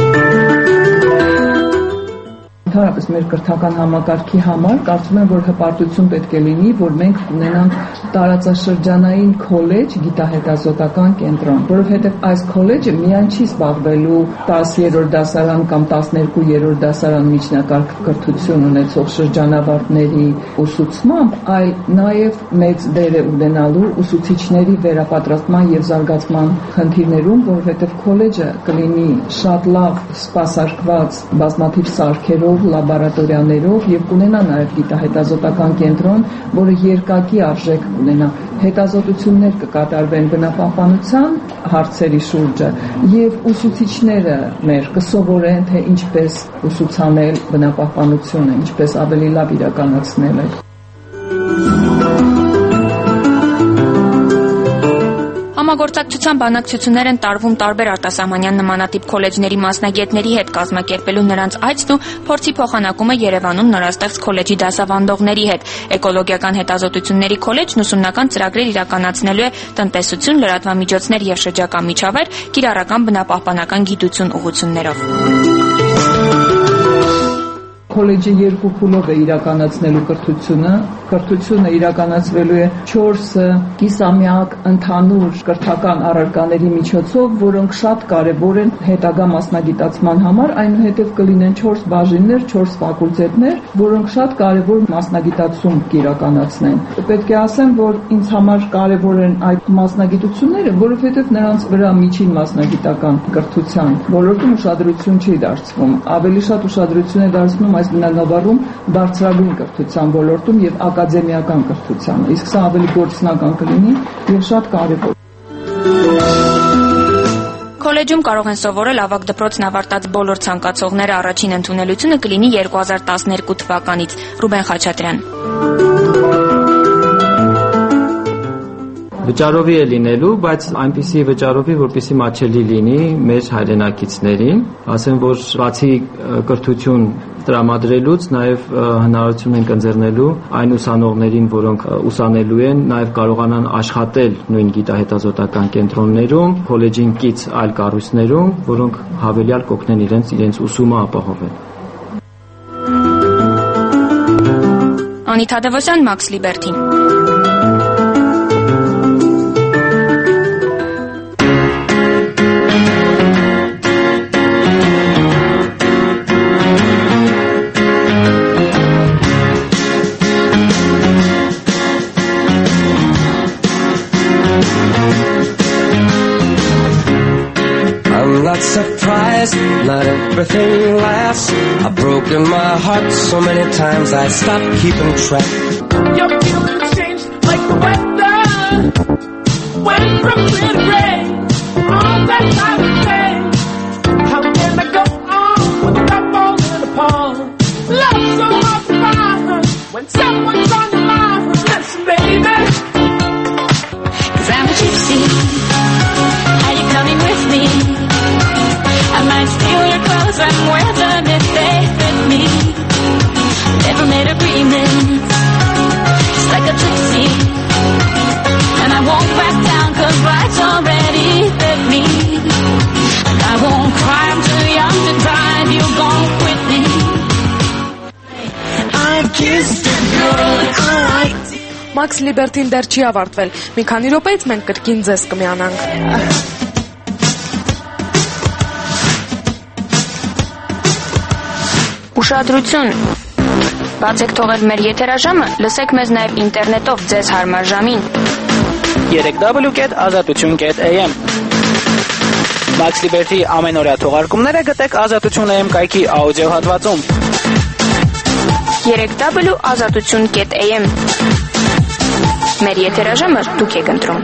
Ընդհանրապես մեր կրթական համակարգի համար կարծում եմ, որ հպարտություն պետք է լինի, որ մենք ունենանք տարածաշրջանային քոլեջ, գիտահետազոտական կենտրոն, որովհետև այս քոլեջը միայն չի զբաղվելու 10-րդ դասարան կամ 12-րդ դասարան միջնակարգ կրթություն ունեցող շրջանավարտների ուսուցմամբ, այլ նաև մեծ դեր է ունենալու ուսուցիչների վերապատրաստման եւ զարգացման խնդիրներում, որովհետև քոլեջը կլինի շատ լավ սպասարկված բազմաթիվ սարքերով, լաբորատորիաներով եւ կունենա նաեւ գիտահետազոտական կենտրոն, որը երկակի արժեք կունենա։ Հետազոտություններ կկատարվեն բնապահպանության հարցերի շուրջը եւ ուսուցիչները մեր կսովորեն, թե ինչպես ուսուցանել բնապահպանությունը, ինչպես ավելի լավ իրականացնել այդ։ Համագործակցության բանակցություններ են տարվում տարբեր արտասահմանյան նմանատիպ քոլեջների մասնագետների հետ, կազմակերպելու նրանց այցն ու փորձի փոխանակումը Երևանում նորաստեղծ քոլեջի դասավանդողների հետ։ Էկոլոգիական հետազոտությունների քոլեջն ուսումնական ծրագրեր իրականացնելու է տնտեսություն, լրատվամիջոցներ եւ շրջակա միջավայր, կիրառական բնապահպանական գիտություն ուղղություններով։ Քոլեջը երկու փուլով է իրականացնելու կրթությունը իրականացվելու է 4 կիսամյակ ընդհանուր կրթական առարկաների միջոցով, որոնք շատ կարևոր են հետագա մասնագիտացման համար, այնուհետև կլինեն 4 բաժիններ, 4 ֆակուլտետներ, որոնք շատ կարևոր մասնագիտացում կիրականացնեն։ Պետք է ասեմ, որ ինձ համար կարևոր են այդ մասնագիտությունները, որովհետև նրանց վրա միջին մասնագիտական կրթության ոլորտում ուշադրություն չի դարձվում։ Ավելի շատ ուշադրություն է դարձնում այս բնագավառում բարձրագույն կրթության ոլորտում եւ ակադեմիական կրթությանը, իսկ սա ավելի գործնական կլինի եւ շատ կարեւոր։ Քոլեջում կարող են սովորել ավագ դպրոցն ավարտած բոլոր ցանկացողները, առաջին ընդունելությունը կլինի 2012 թվականից։ Ռուբեն Խաչատրյան։ Վճարովի է լինելու, բայց այնպիսի վճարովի, որպեսզի մատչելի լինի մեր հայրենակիցներին, ասեմ, որ բացի կրթություն տրամադրելուց նաև հնարավորություն ենք ընձեռնելու այն ուսանողներին, որոնք ուսանելու են, նաև կարողանան աշխատել նույն գիտահետազոտական կենտրոններում, քոլեջին կից այլ կառույցներում, որոնք հավելյալ կօգնեն իրենց ուսումը ապահովել։ Անիթա Դևոսյան, Մաքս Լիբերթի։ Surprised, not everything lasts. I've broken my heart so many times I stopped keeping track. Your feelings change like the weather. Went from clear to gray, all that time of day. How can I go on without falling apart? Love's so hard to find when someone's on your mind. Listen, baby, 'cause I'm a gypsy. Are you coming with me? I might steal your clothes and wear them if they fit me. Never made agreements, just like a gypsy. And I won't back down 'cause life's already bit me. I won't cry, I'm too young to drive, you gon' quit me. I've kissed a girl I like. Մաքս Լիբերթին դեռ չի ավարտվել։ Մի քանի րոպեից մենք կրկին ձեզ կմիանանք։ Ուշադրություն, Բաց եք թողել մեր եթերաժամը, լսեք մեզ նաև ինտերնետով ձեզ հարմար ժամին 3w.azatutun.am Max Liberty ամենօրյա թողարկումները գտեք Ազատություն.am կայքի աուդիո հատվածում 3w.azatutun.am Մեր եթերաժամը դուք եք ընտրում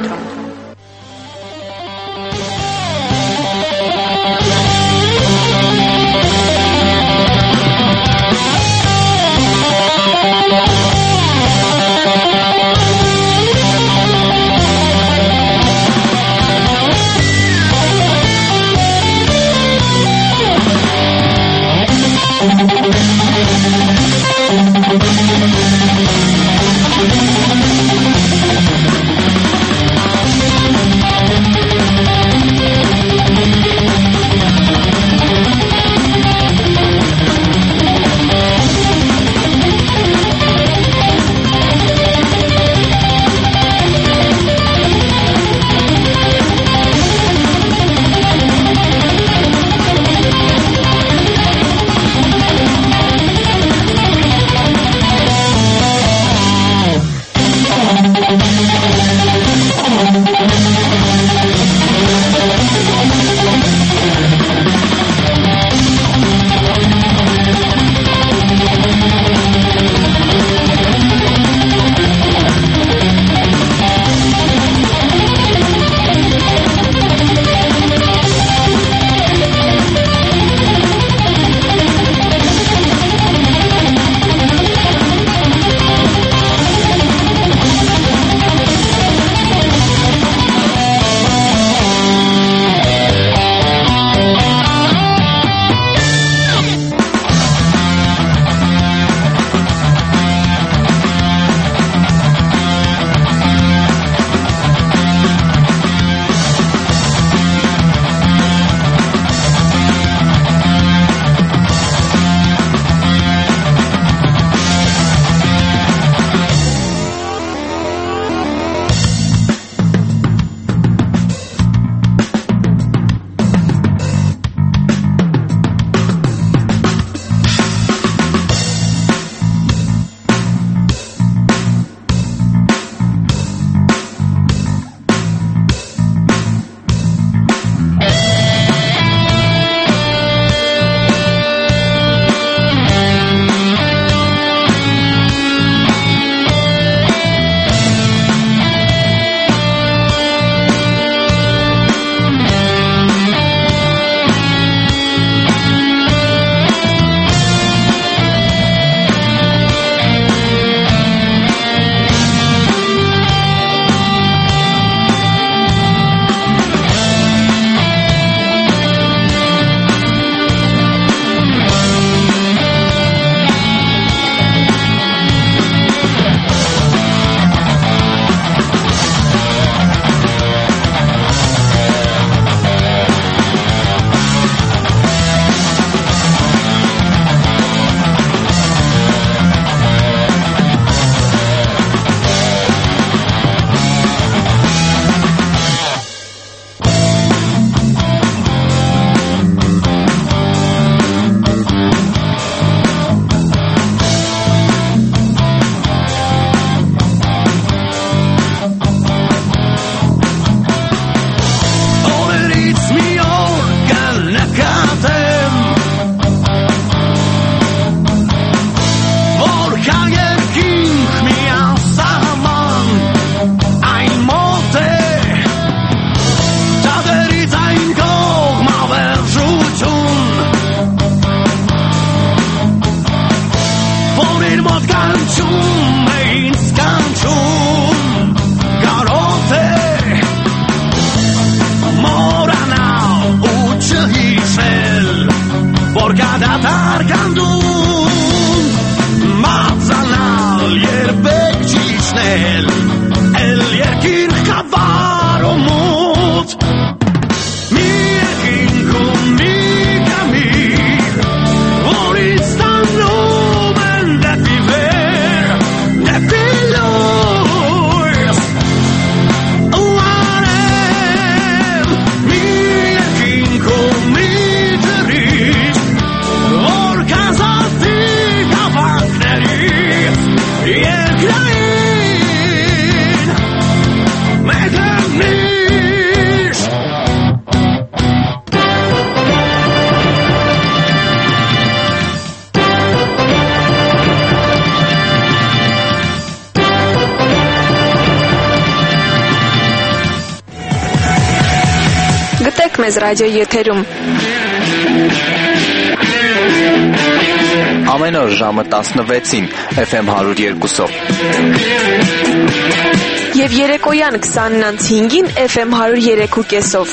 մեզ ռադիոյի եթերում։ Ամեն օր ժամը 16-ին FM 102-ով։ Եվ երեկոյան 20:05-ին FM 103.5-ով։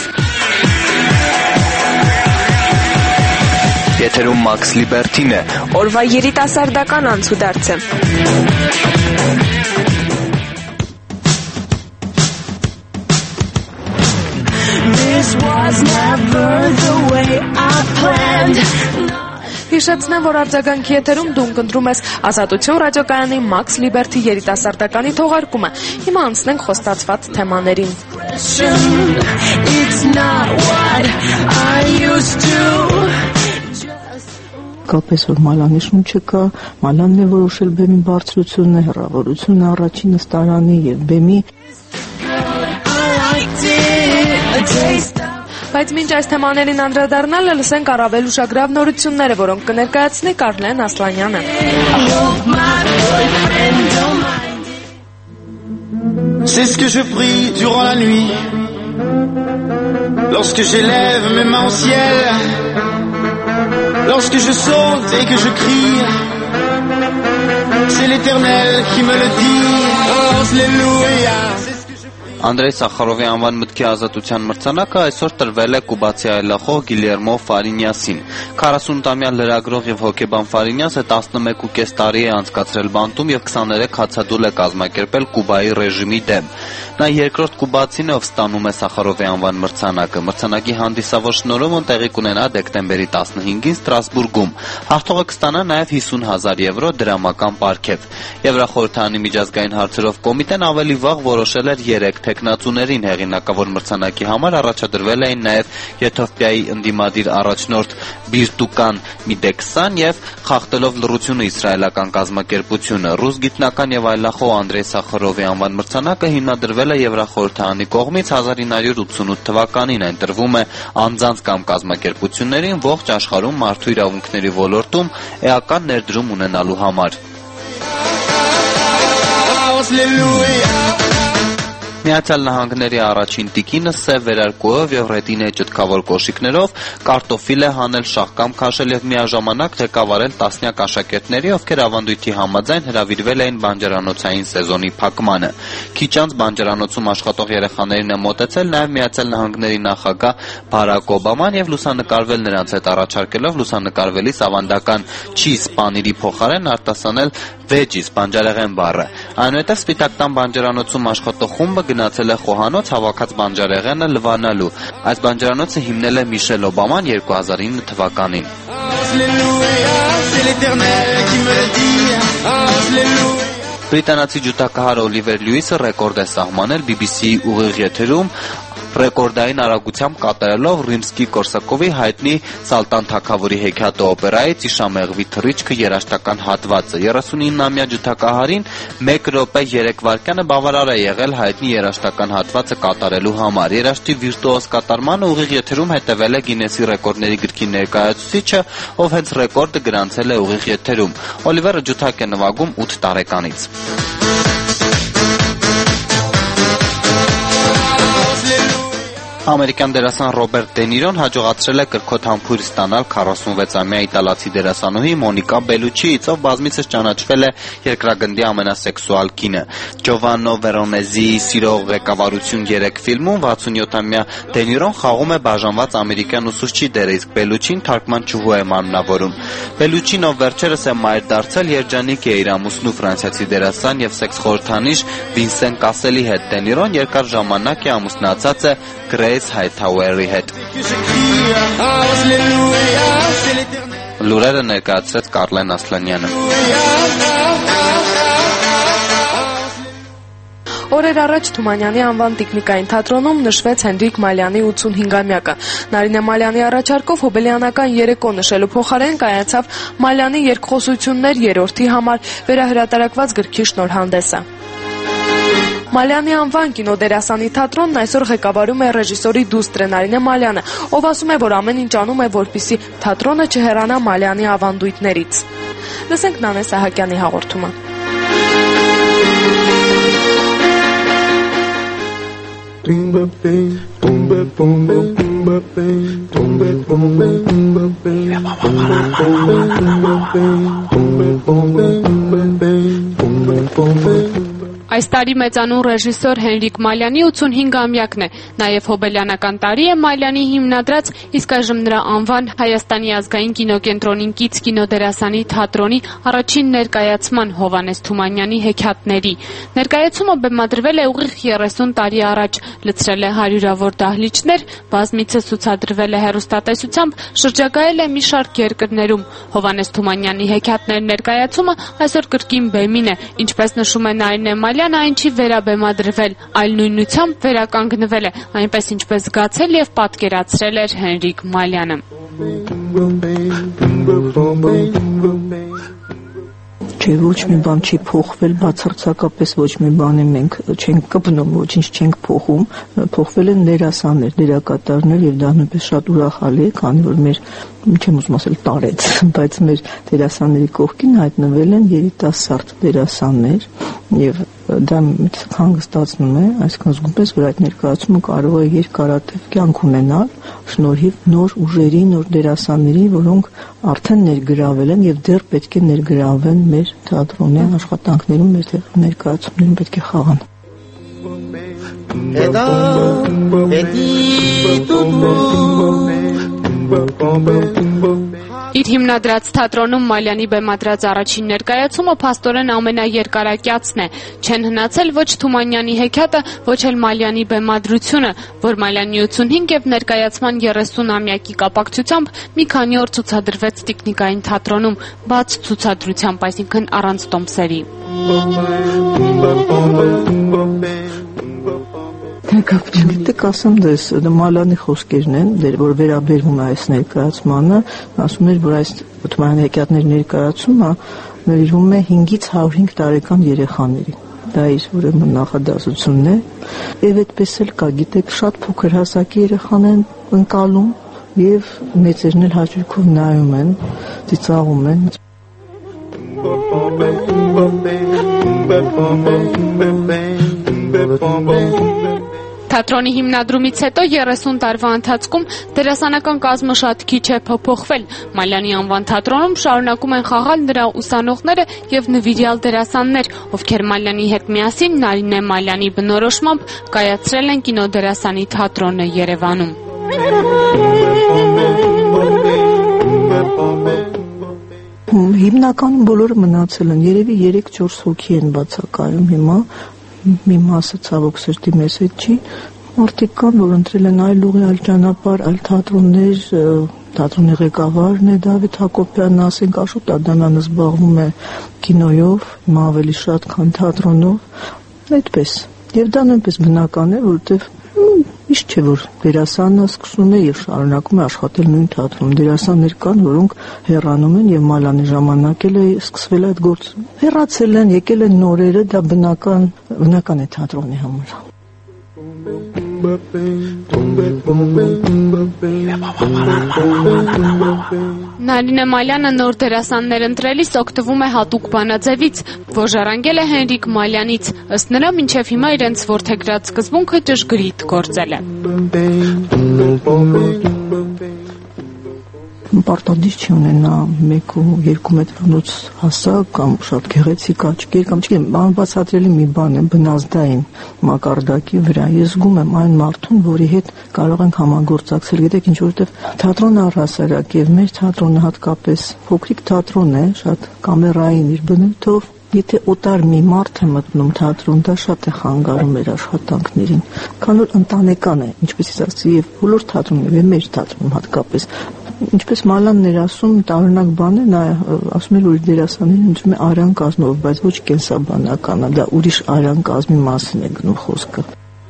Եթերում Max Liberty-ն է։ Օրվա երիտասարդական անցուդարձը։ This was never the way I planned. Հիշեցնեմ, որ արձագանքի եթերում դու ընտրում ես Ազատություն ռադիոկայանի Max Liberty երիտասարդականի թողարկումը։ Հիմա անցնենք խոստացված թեմաներին։ It's not what I used to. Կապես որ Մալանի շունչը կա, Մալանն է որոշել բեմի բարձրությունը, հեռավորությունը առաջին նստարանի եւ բեմի։ Բայց մինչ այս թեմաներին անդրադառնալը լսենք առավել ուշագրավ նորությունները, որոնք կներկայացնի Կարլեն Ասլանյանը։ C'est ce que je prie durant la nuit. Lorsque j'élève mes mains au ciel. Lorsque je saute et que je crie. C'est l'Éternel qui me le dit. Alléluia. Անդրեյ Սախարովի անվան մտքի ազատության մրցանակը այսօր տրվել է կուբացի այլախոհ Գիլերմո Ֆարինյասին։ 48-ամյա լրագրող եւ հոգեբան Ֆարինյասը 11.5 տարի է անցկացրել բանտում եւ 23 հացադուլ է կազմակերպել Կուբայի ռեժիմի դեմ։ Նա երկրորդ կուբացին է, ով ստանում է Սախարովի անվան մրցանակը։ Մրցանակի հանդիսավոր շնորհումը տեղի կունենա դեկտեմբերի 15-ին Ստրասբուրգում։ Հաղթողը կստանա նաեւ 50,000 եվրո դրամական պարգև։ Եվրախորհրդարանի միջազգային հարցերով կոմիտեն ավելի վաղ որոշել էր 3 թեկնածուներին հեղինակավոր մրցանակի համար առաջադրվել էին նաև Եթովպիայի ընդդիմադիր առաջնորդ Բիրտուկան Միդեքսան եւ խախտելով լռությունը իսրայելական կազմակերպությունը։ Ռուս գիտնական եւ այլախոհ Անդրեյ Սախարովի անվան մրցանակը հիմնադրվել է Եվրախորհրդարանի կողմից 1988 թվականին, այն տրվում է անձանց կամ կազմակերպություններին ողջ աշխարհում մարդու իրավունքների ոլորտում էական ներդրում ունենալու համար։ Միացյալ Նահանգների առաջին տիկինը սև վերարկուով եւ ռետինե ճտկավոր կոշիկներով կարտոֆիլ է հանել, շաղկամ քաշել եւ միաժամանակ ղեկավարել տասնյակ աշակերտների, ովքեր ավանդույթի համաձայն հրավիրվել էին բանջարանոցային սեզոնի փակմանը։ Քիչ անց բանջարանոցում աշխատող երեխաներին է մոտեցել նաեւ Միացյալ Նահանգների նախագահ Բարակ Օբաման եւ լուսանկարվել նրանց հետ, առաջարկելով լուսանկարվելիս ավանդական cheese պանիրի փոխարեն արտասանել veggies բանջարեղեն բառը։ Այնուհետև Սպիտակ տան բանջարանոցում աշխատող խումբը գնացել է խոհանոց հավաքած բանջարեղենը լվանալու։ Այս բանջարանոցը հիմնել է Միշել Օբաման 2009 թվականին։ Բրիտանացի ջութակահար Օլիվեր Լյուիսը ռեկորդ է սահմանել BBC-ի ուղիղ եթերում, ռեկորդային արագությամբ կատարելով Ռիմսկի-Կորսակովի հայտնի Սալտան թագավորի հեքիաթը օպերայից Իշամեղվի թռիչքը երաժշտական հատվածը։ 39-ամյա ջութակահարին 1 րոպե 3 վայրկյանը բավարար է եղել հայտնի երաժշտական հատվածը կատարելու համար։ Երաժշտի վիրտուոզ կատարմանը ուղիղ եթերում հետևել է Գինեսի ռեկորդների գրքի ներկայացուցիչը, ով հենց ռեկորդը գրանցել է ուղիղ եթերում։ Օլիվերը ջութակ է նվագում 8 տարեկանից։ Ամերիկյան դերասան Ռոբերտ Դե Նիրոն հաջողացրել է կրքոտ համբույր ստանալ 46-ամյա իտալացի դերասանուհի Մոնիկա Բելուչիից, ով բազմիցս ճանաչվել է երկրագնդի ամենասեքսուալ կինը։ Ջովաննո Վերոնեզիի Սիրող ղեկավարություն 3 ֆիլմում 67-ամյա Դե Նիրոն խաղում է բաժանված ամերիկյան ուսուցչի դերը, իսկ Բելուչին թարգմանչուհու է մարմնավորում։ Բելուչին, ով վերջերս է մայր դարձել, երջանիկ է իր ամուսնու ֆրանսիացի դերասան եւ սեքս խորհրդանիշ Վինսեն Կասելի հետ։ Դե Նիրոն երկար ժամանակ է ամուսնացած է Գրեյս Հայթաուերի հետ։ Լուրերը ներկայացրեց Կարլեն Ասլանյանը։ Օրեր առաջ Թումանյանի անվան տիկնիկային թատրոնում նշվեց Հենրիկ Մալյանի 85-ամյակը։ Նարինե Մալյանի առաջարկով հոբելյանական երեկո նշելու փոխարեն կայացավ Մալյանի երկխոսություններ 3-րդի համար վերահրատարակված գրքի շնորհանդեսը։ Մալյանի անվան կինոդերասանի թատրոնն այսօր ղեկավարում է ռեժիսորի դուստրը Նարինե Մալյանը, ով ասում է, որ ամեն ինչ անում է, որպեսզի թատրոնը չհեռանա Մալյանի ավանդույթներից։ Լսենք Նանե Սահակյանի հաղորդումը։ Այս տարի մեծանուն ռեժիսոր Հենրիկ Մալյանի 85-ամյակն է, նաև հոբելյանական տարի է Մալյանի հիմնադրած, իսկ այժմ նրա անվան Հայաստանի ազգային կինոկենտրոնին կից կինոդերասանի թատրոնի առաջին ներկայացման Հովհաննես Թումանյանի հեքիաթների։ Ներկայացումը բեմադրվել է ուղիղ 30 տարի առաջ, լցրել է հարյուրավոր դահլիճներ, բազմիցս ցուցադրվել է հեռուստատեսությամբ, շրջագայել է մի շարք երկրներում։ Հովհաննես Թումանյանի հեքիաթների ներկայացումը այսօր կրկին բեմին է, ինչպես նշում է Նարինե Մալյանը, այն չի վերաբեմադրվել, այլ նույնությամբ վերականգնվել է, այնպես ինչպես զգացել եւ պատկերացրել էր Հենրիկ Մալյանը։ Չէ, ոչ մի բան չի փոխվել, բացարձակապես ոչ մի բանի մենք չենք կպնում, ոչինչ չենք փոխում, փոխվել են դերասաններ, դերակատարներ եւ դա նույնպես շատ ուրախալի է, քանի որ մեր չեմ ուզում ասել տարեց, բայց մեր դերասանների կողքին հայտնվել են երիտասարդ դերասաններ եւ դա հանգստացնում է, այսինքն զգում ես, որ այդ ներկայացումը կարող է երկարատև կյանք ունենալ շնորհիվ նոր ուժերի, նոր դերասանների, որոնք արդեն ներգրավել են եւ դեռ պետք է ներգրավեն մեր թատրոնի աշխատանքներում, մեր ներկայացումներում պետք է խաղան։ Իր հիմնադրած թատրոնում Մալյանի բեմադրած առաջին ներկայացումը փաստորեն ամենաերկարակյացն է։ Չեն հնացել ոչ Թումանյանի հեքիաթը, ոչ էլ Մալյանի բեմադրությունը, որ Մալյանի 85 եւ ներկայացման 30-ամյակի կապակցությամբ մի քանի օր ցուցադրվեց Տիկնիկային թատրոնում, բաց ցուցադրությամբ, այսինքն առանց տոմսերի։ Դեք ասեմ դες Մալյանի խոսքերն են, որ վերաբերվում է այս ներկայացմանը, ասում էր, որ այս Թումանյանի հեքիաթների ներկայացումը նվիրվում է 5-ից 105 տարեկան երեխաների։ Դա իր ուրեմն նախադասությունն է, եւ այդպես էլ կա, գիտեք, շատ փոքր հասակի երեխաներ են ընկալում եւ մեծերն էլ հաճույքով նայում են, ծիծաղում են։ Թատրոնի հիմնադրումից հետո 30 տարվա ընթացքում դերասանական կազմը շատ քիչ է փոփոխվել։ Մալյանի անվան թատրոնում շարունակում են խաղալ նրա ուսանողները եւ նվիրյալ դերասաններ, ովքեր Մալյանի հետ միասին Նարինե Մալյանի բնորոշմամբ կայացրել են կինոդերասանի թատրոնը Երևանում։ Հիմնականում բոլորը մնացել են, երևի 3-4 հոգի են բացակայում հիմա, մի մասը ցավոք սրտի մեզ հետ չի, մարդիկ կան, որ ընտրել են այլ ուղի, այլ ճանապարհ, այլ թատրոններ, թատրոնի ղեկավարն է Դավիթ Հակոբյանն, ասենք Աշոտ Ադամյանը զբաղվում է կինոյով, հիմա ավելի շատ, քան թատրոնով, այդպես, եւ դա նույնպես բնական է, որովհետեւ Միշտ չէ, որ դերասանը սկսում է եւ շարունակում է աշխատել նույն թատրոնում։ Դերասաններ կան, որոնք հեռանում են եւ Մալյանի ժամանակ էլ է սկսվել այդ գործը։ Հեռացել են, եկել են նորերը, դա բնական է թատրոնի համար։ Նարինե Մալյանը նոր դերասաններ ընտրելիս օգտվում է հատուկ բանաձևից, որ ժառանգել է Հենրիկ Մալյանից, ըստ նրա մինչև հիմա իրենց որդեգրած սկզբունքը ճշգրիտ գործել է։ Պարտադիր չի ունենա 1 ու 2 մետրանոց հասակ կամ շատ գեղեցիկ աչքեր կամ չգիտեմ, բացատրելի մի բան է բնազդային մակարդակի վրա։ Ես զգում եմ այն մարդուն, որի հետ կարող ենք համագործակցել, գիտեք ինչ, որովհետև թատրոնը առհասարակ եւ մեր թատրոնը հատկապես փոքրիկ թատրոն է, շատ կամերային իր բնույթով։ Եթե օտար մի մարդ է մտնում թատրոն, դա շատ է խանգարում մեր աշխատանքներին, քանի որ ընտանեկան է, ինչպես ես ասացի, եւ բոլոր թատրոններում, եւ մեր թատրոնում հատկապես։ Ինչպես Մալյանն էր ասում, տարօրինակ բան է, նա ասում էր, որ դերասանին ուզում է արյան կազմով, բայց ոչ կենսաբանական, դա ուրիշ արյան կազմի մասին է գնում խոսքը։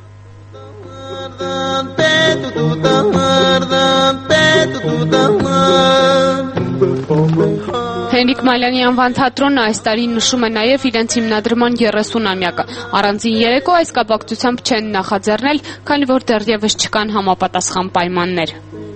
Հենրիկ Մալյանի անվան թատրոնը այս տարի նշում է նաև իրենց հիմնադրման 30-ամյակը։ Առանձին երեկո այս կապակցությամբ չեն նախաձեռնել, քանի որ դեռևս չկան համապատասխան պայմաններ։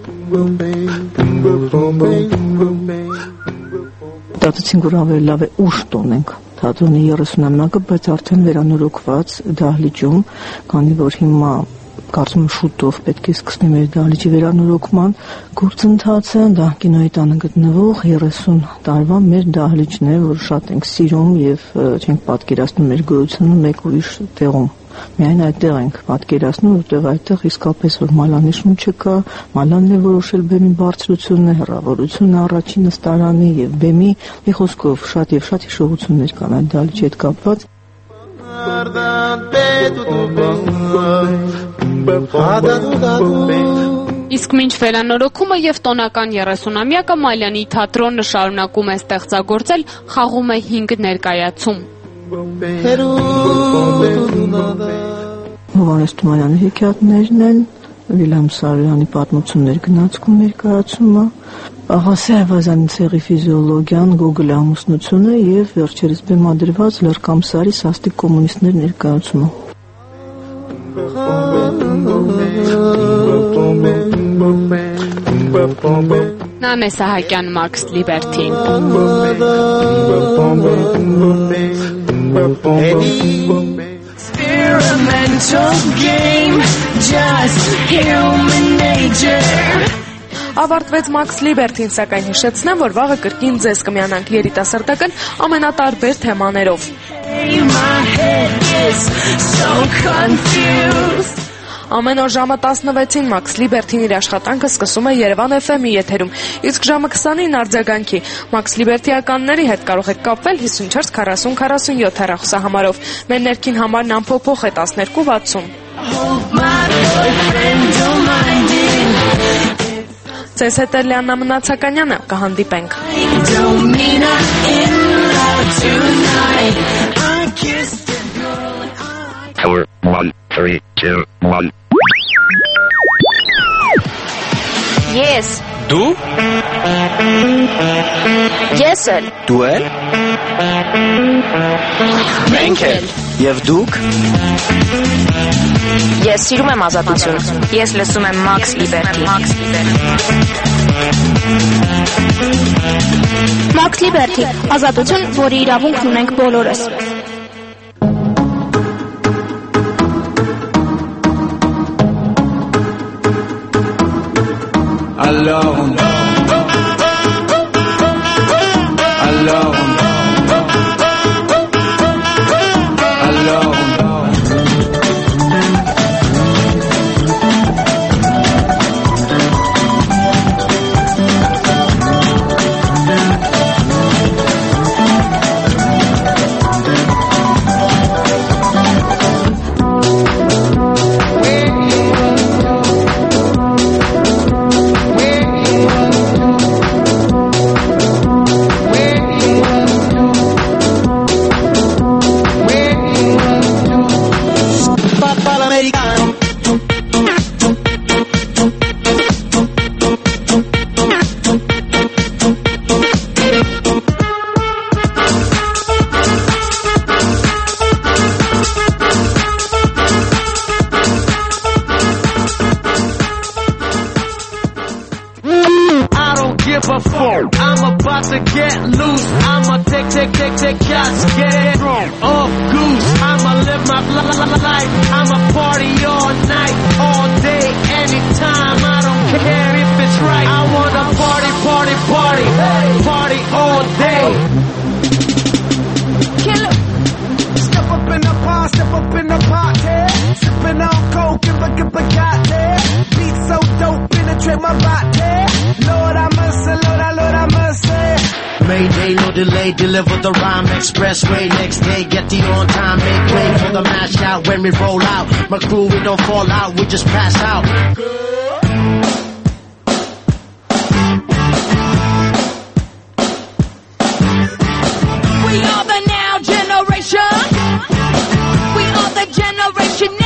Մտածեցինք, որ ավելի լավ է ուշ տոնենք թատրոնի 30-ամյակը, բայց արդեն վերանորոգված դահլիճում, քանի որ հիմա կարծում եմ շուտով պետք է սկսվի մեր դահլիճի վերանորոգման գործընթացը։ Դա կինոյի տանը գտնվող 30 տարվա մեր դահլիճն է, որ շատ ենք սիրում եւ չենք պատկերացնում մեր գոյությունը մեկ ուրիշ տեղում։ Միայն այդտեղ ենք պատկերացնում, որտեղ այդտեղ իսկապես որ մալանի շունչը կա, մալանն է որոշել բեմի բարձրությունը, հեռավորությունը առաջին նստարանի եւ բեմի, մի խոսքով շատ եւ շատ հիշողություններ կան այդ դահլիճի հետ կապված։ Իսկ մինչ վերանորոգումը եւ տոնական 30-ամյակը Մալյանի թատրոնը շարունակում է ստեղծագործել, խաղում է 5 ներկայացում։ Հովհաննես Թումանյանի հեքիաթներն են, Վիլհամ Սարոյանի պատմություններ գնացքում ներկայացումը, Աղասե Այվազյանի ցեղի ֆիզիոլոգիան, Գոգոլի ամուսնությունը եւ վերջերս բեմադրված Լեռկամսարի սաստիկ կոմունիստներ ներկայացումը։ Նանե Սահակյան, Մաքս Լիբերթին։ Experimental game, just human nature. Ավարտվեց Մաքս Լիբերթին, սակայն հիշեցնեմ, որ վաղը կրկին ձեզ կմիանանք երիտասարդական ամենատարբեր թեմաներով։ Ամեն օր ժամը 16-ին Մաքս Լիբերթին իր աշխատանքը սկսում է Երևան FM-ի եթերում, իսկ ժամը 20-ին արձագանքի։ Մաքս Լիբերթիականների հետ կարող եք կապվել 54 40 47 հեռախոսահամարով։ Մեր ներքին համարն անփոփոխ է 1260։ Ձեզ հետ է Լիաննա Մնացականյանը, կհանդիպենք։ Tower 1, 3, 2, 1. Ես։ Դու։ Ես էլ։ Դու էլ։ Մենք էլ։ Եվ դուք։ Ես սիրում եմ ազատություն։ Ես լսում եմ Մաքս Լիբերթի։ Մաքս Լիբերթի, ազատություն, որի իրավունքն ունենք բոլորս։ I'm about to get loose. I'ma take shots, get it wrong. Off goose. I'ma live my life. I'ma party all night, all day, anytime. I don't care if it's right. I wanna party all day. Killer. Step up in the party. Sipping on coke and Bugatti. Beat so dope, penetrate my body. Lord, I must say. Mayday, no delay, deliver the rhyme expressway. Next day, get the on time, make way for the mash out. When we roll out, my crew, we don't fall out, we just pass out. We are the now generation. We are the generation now.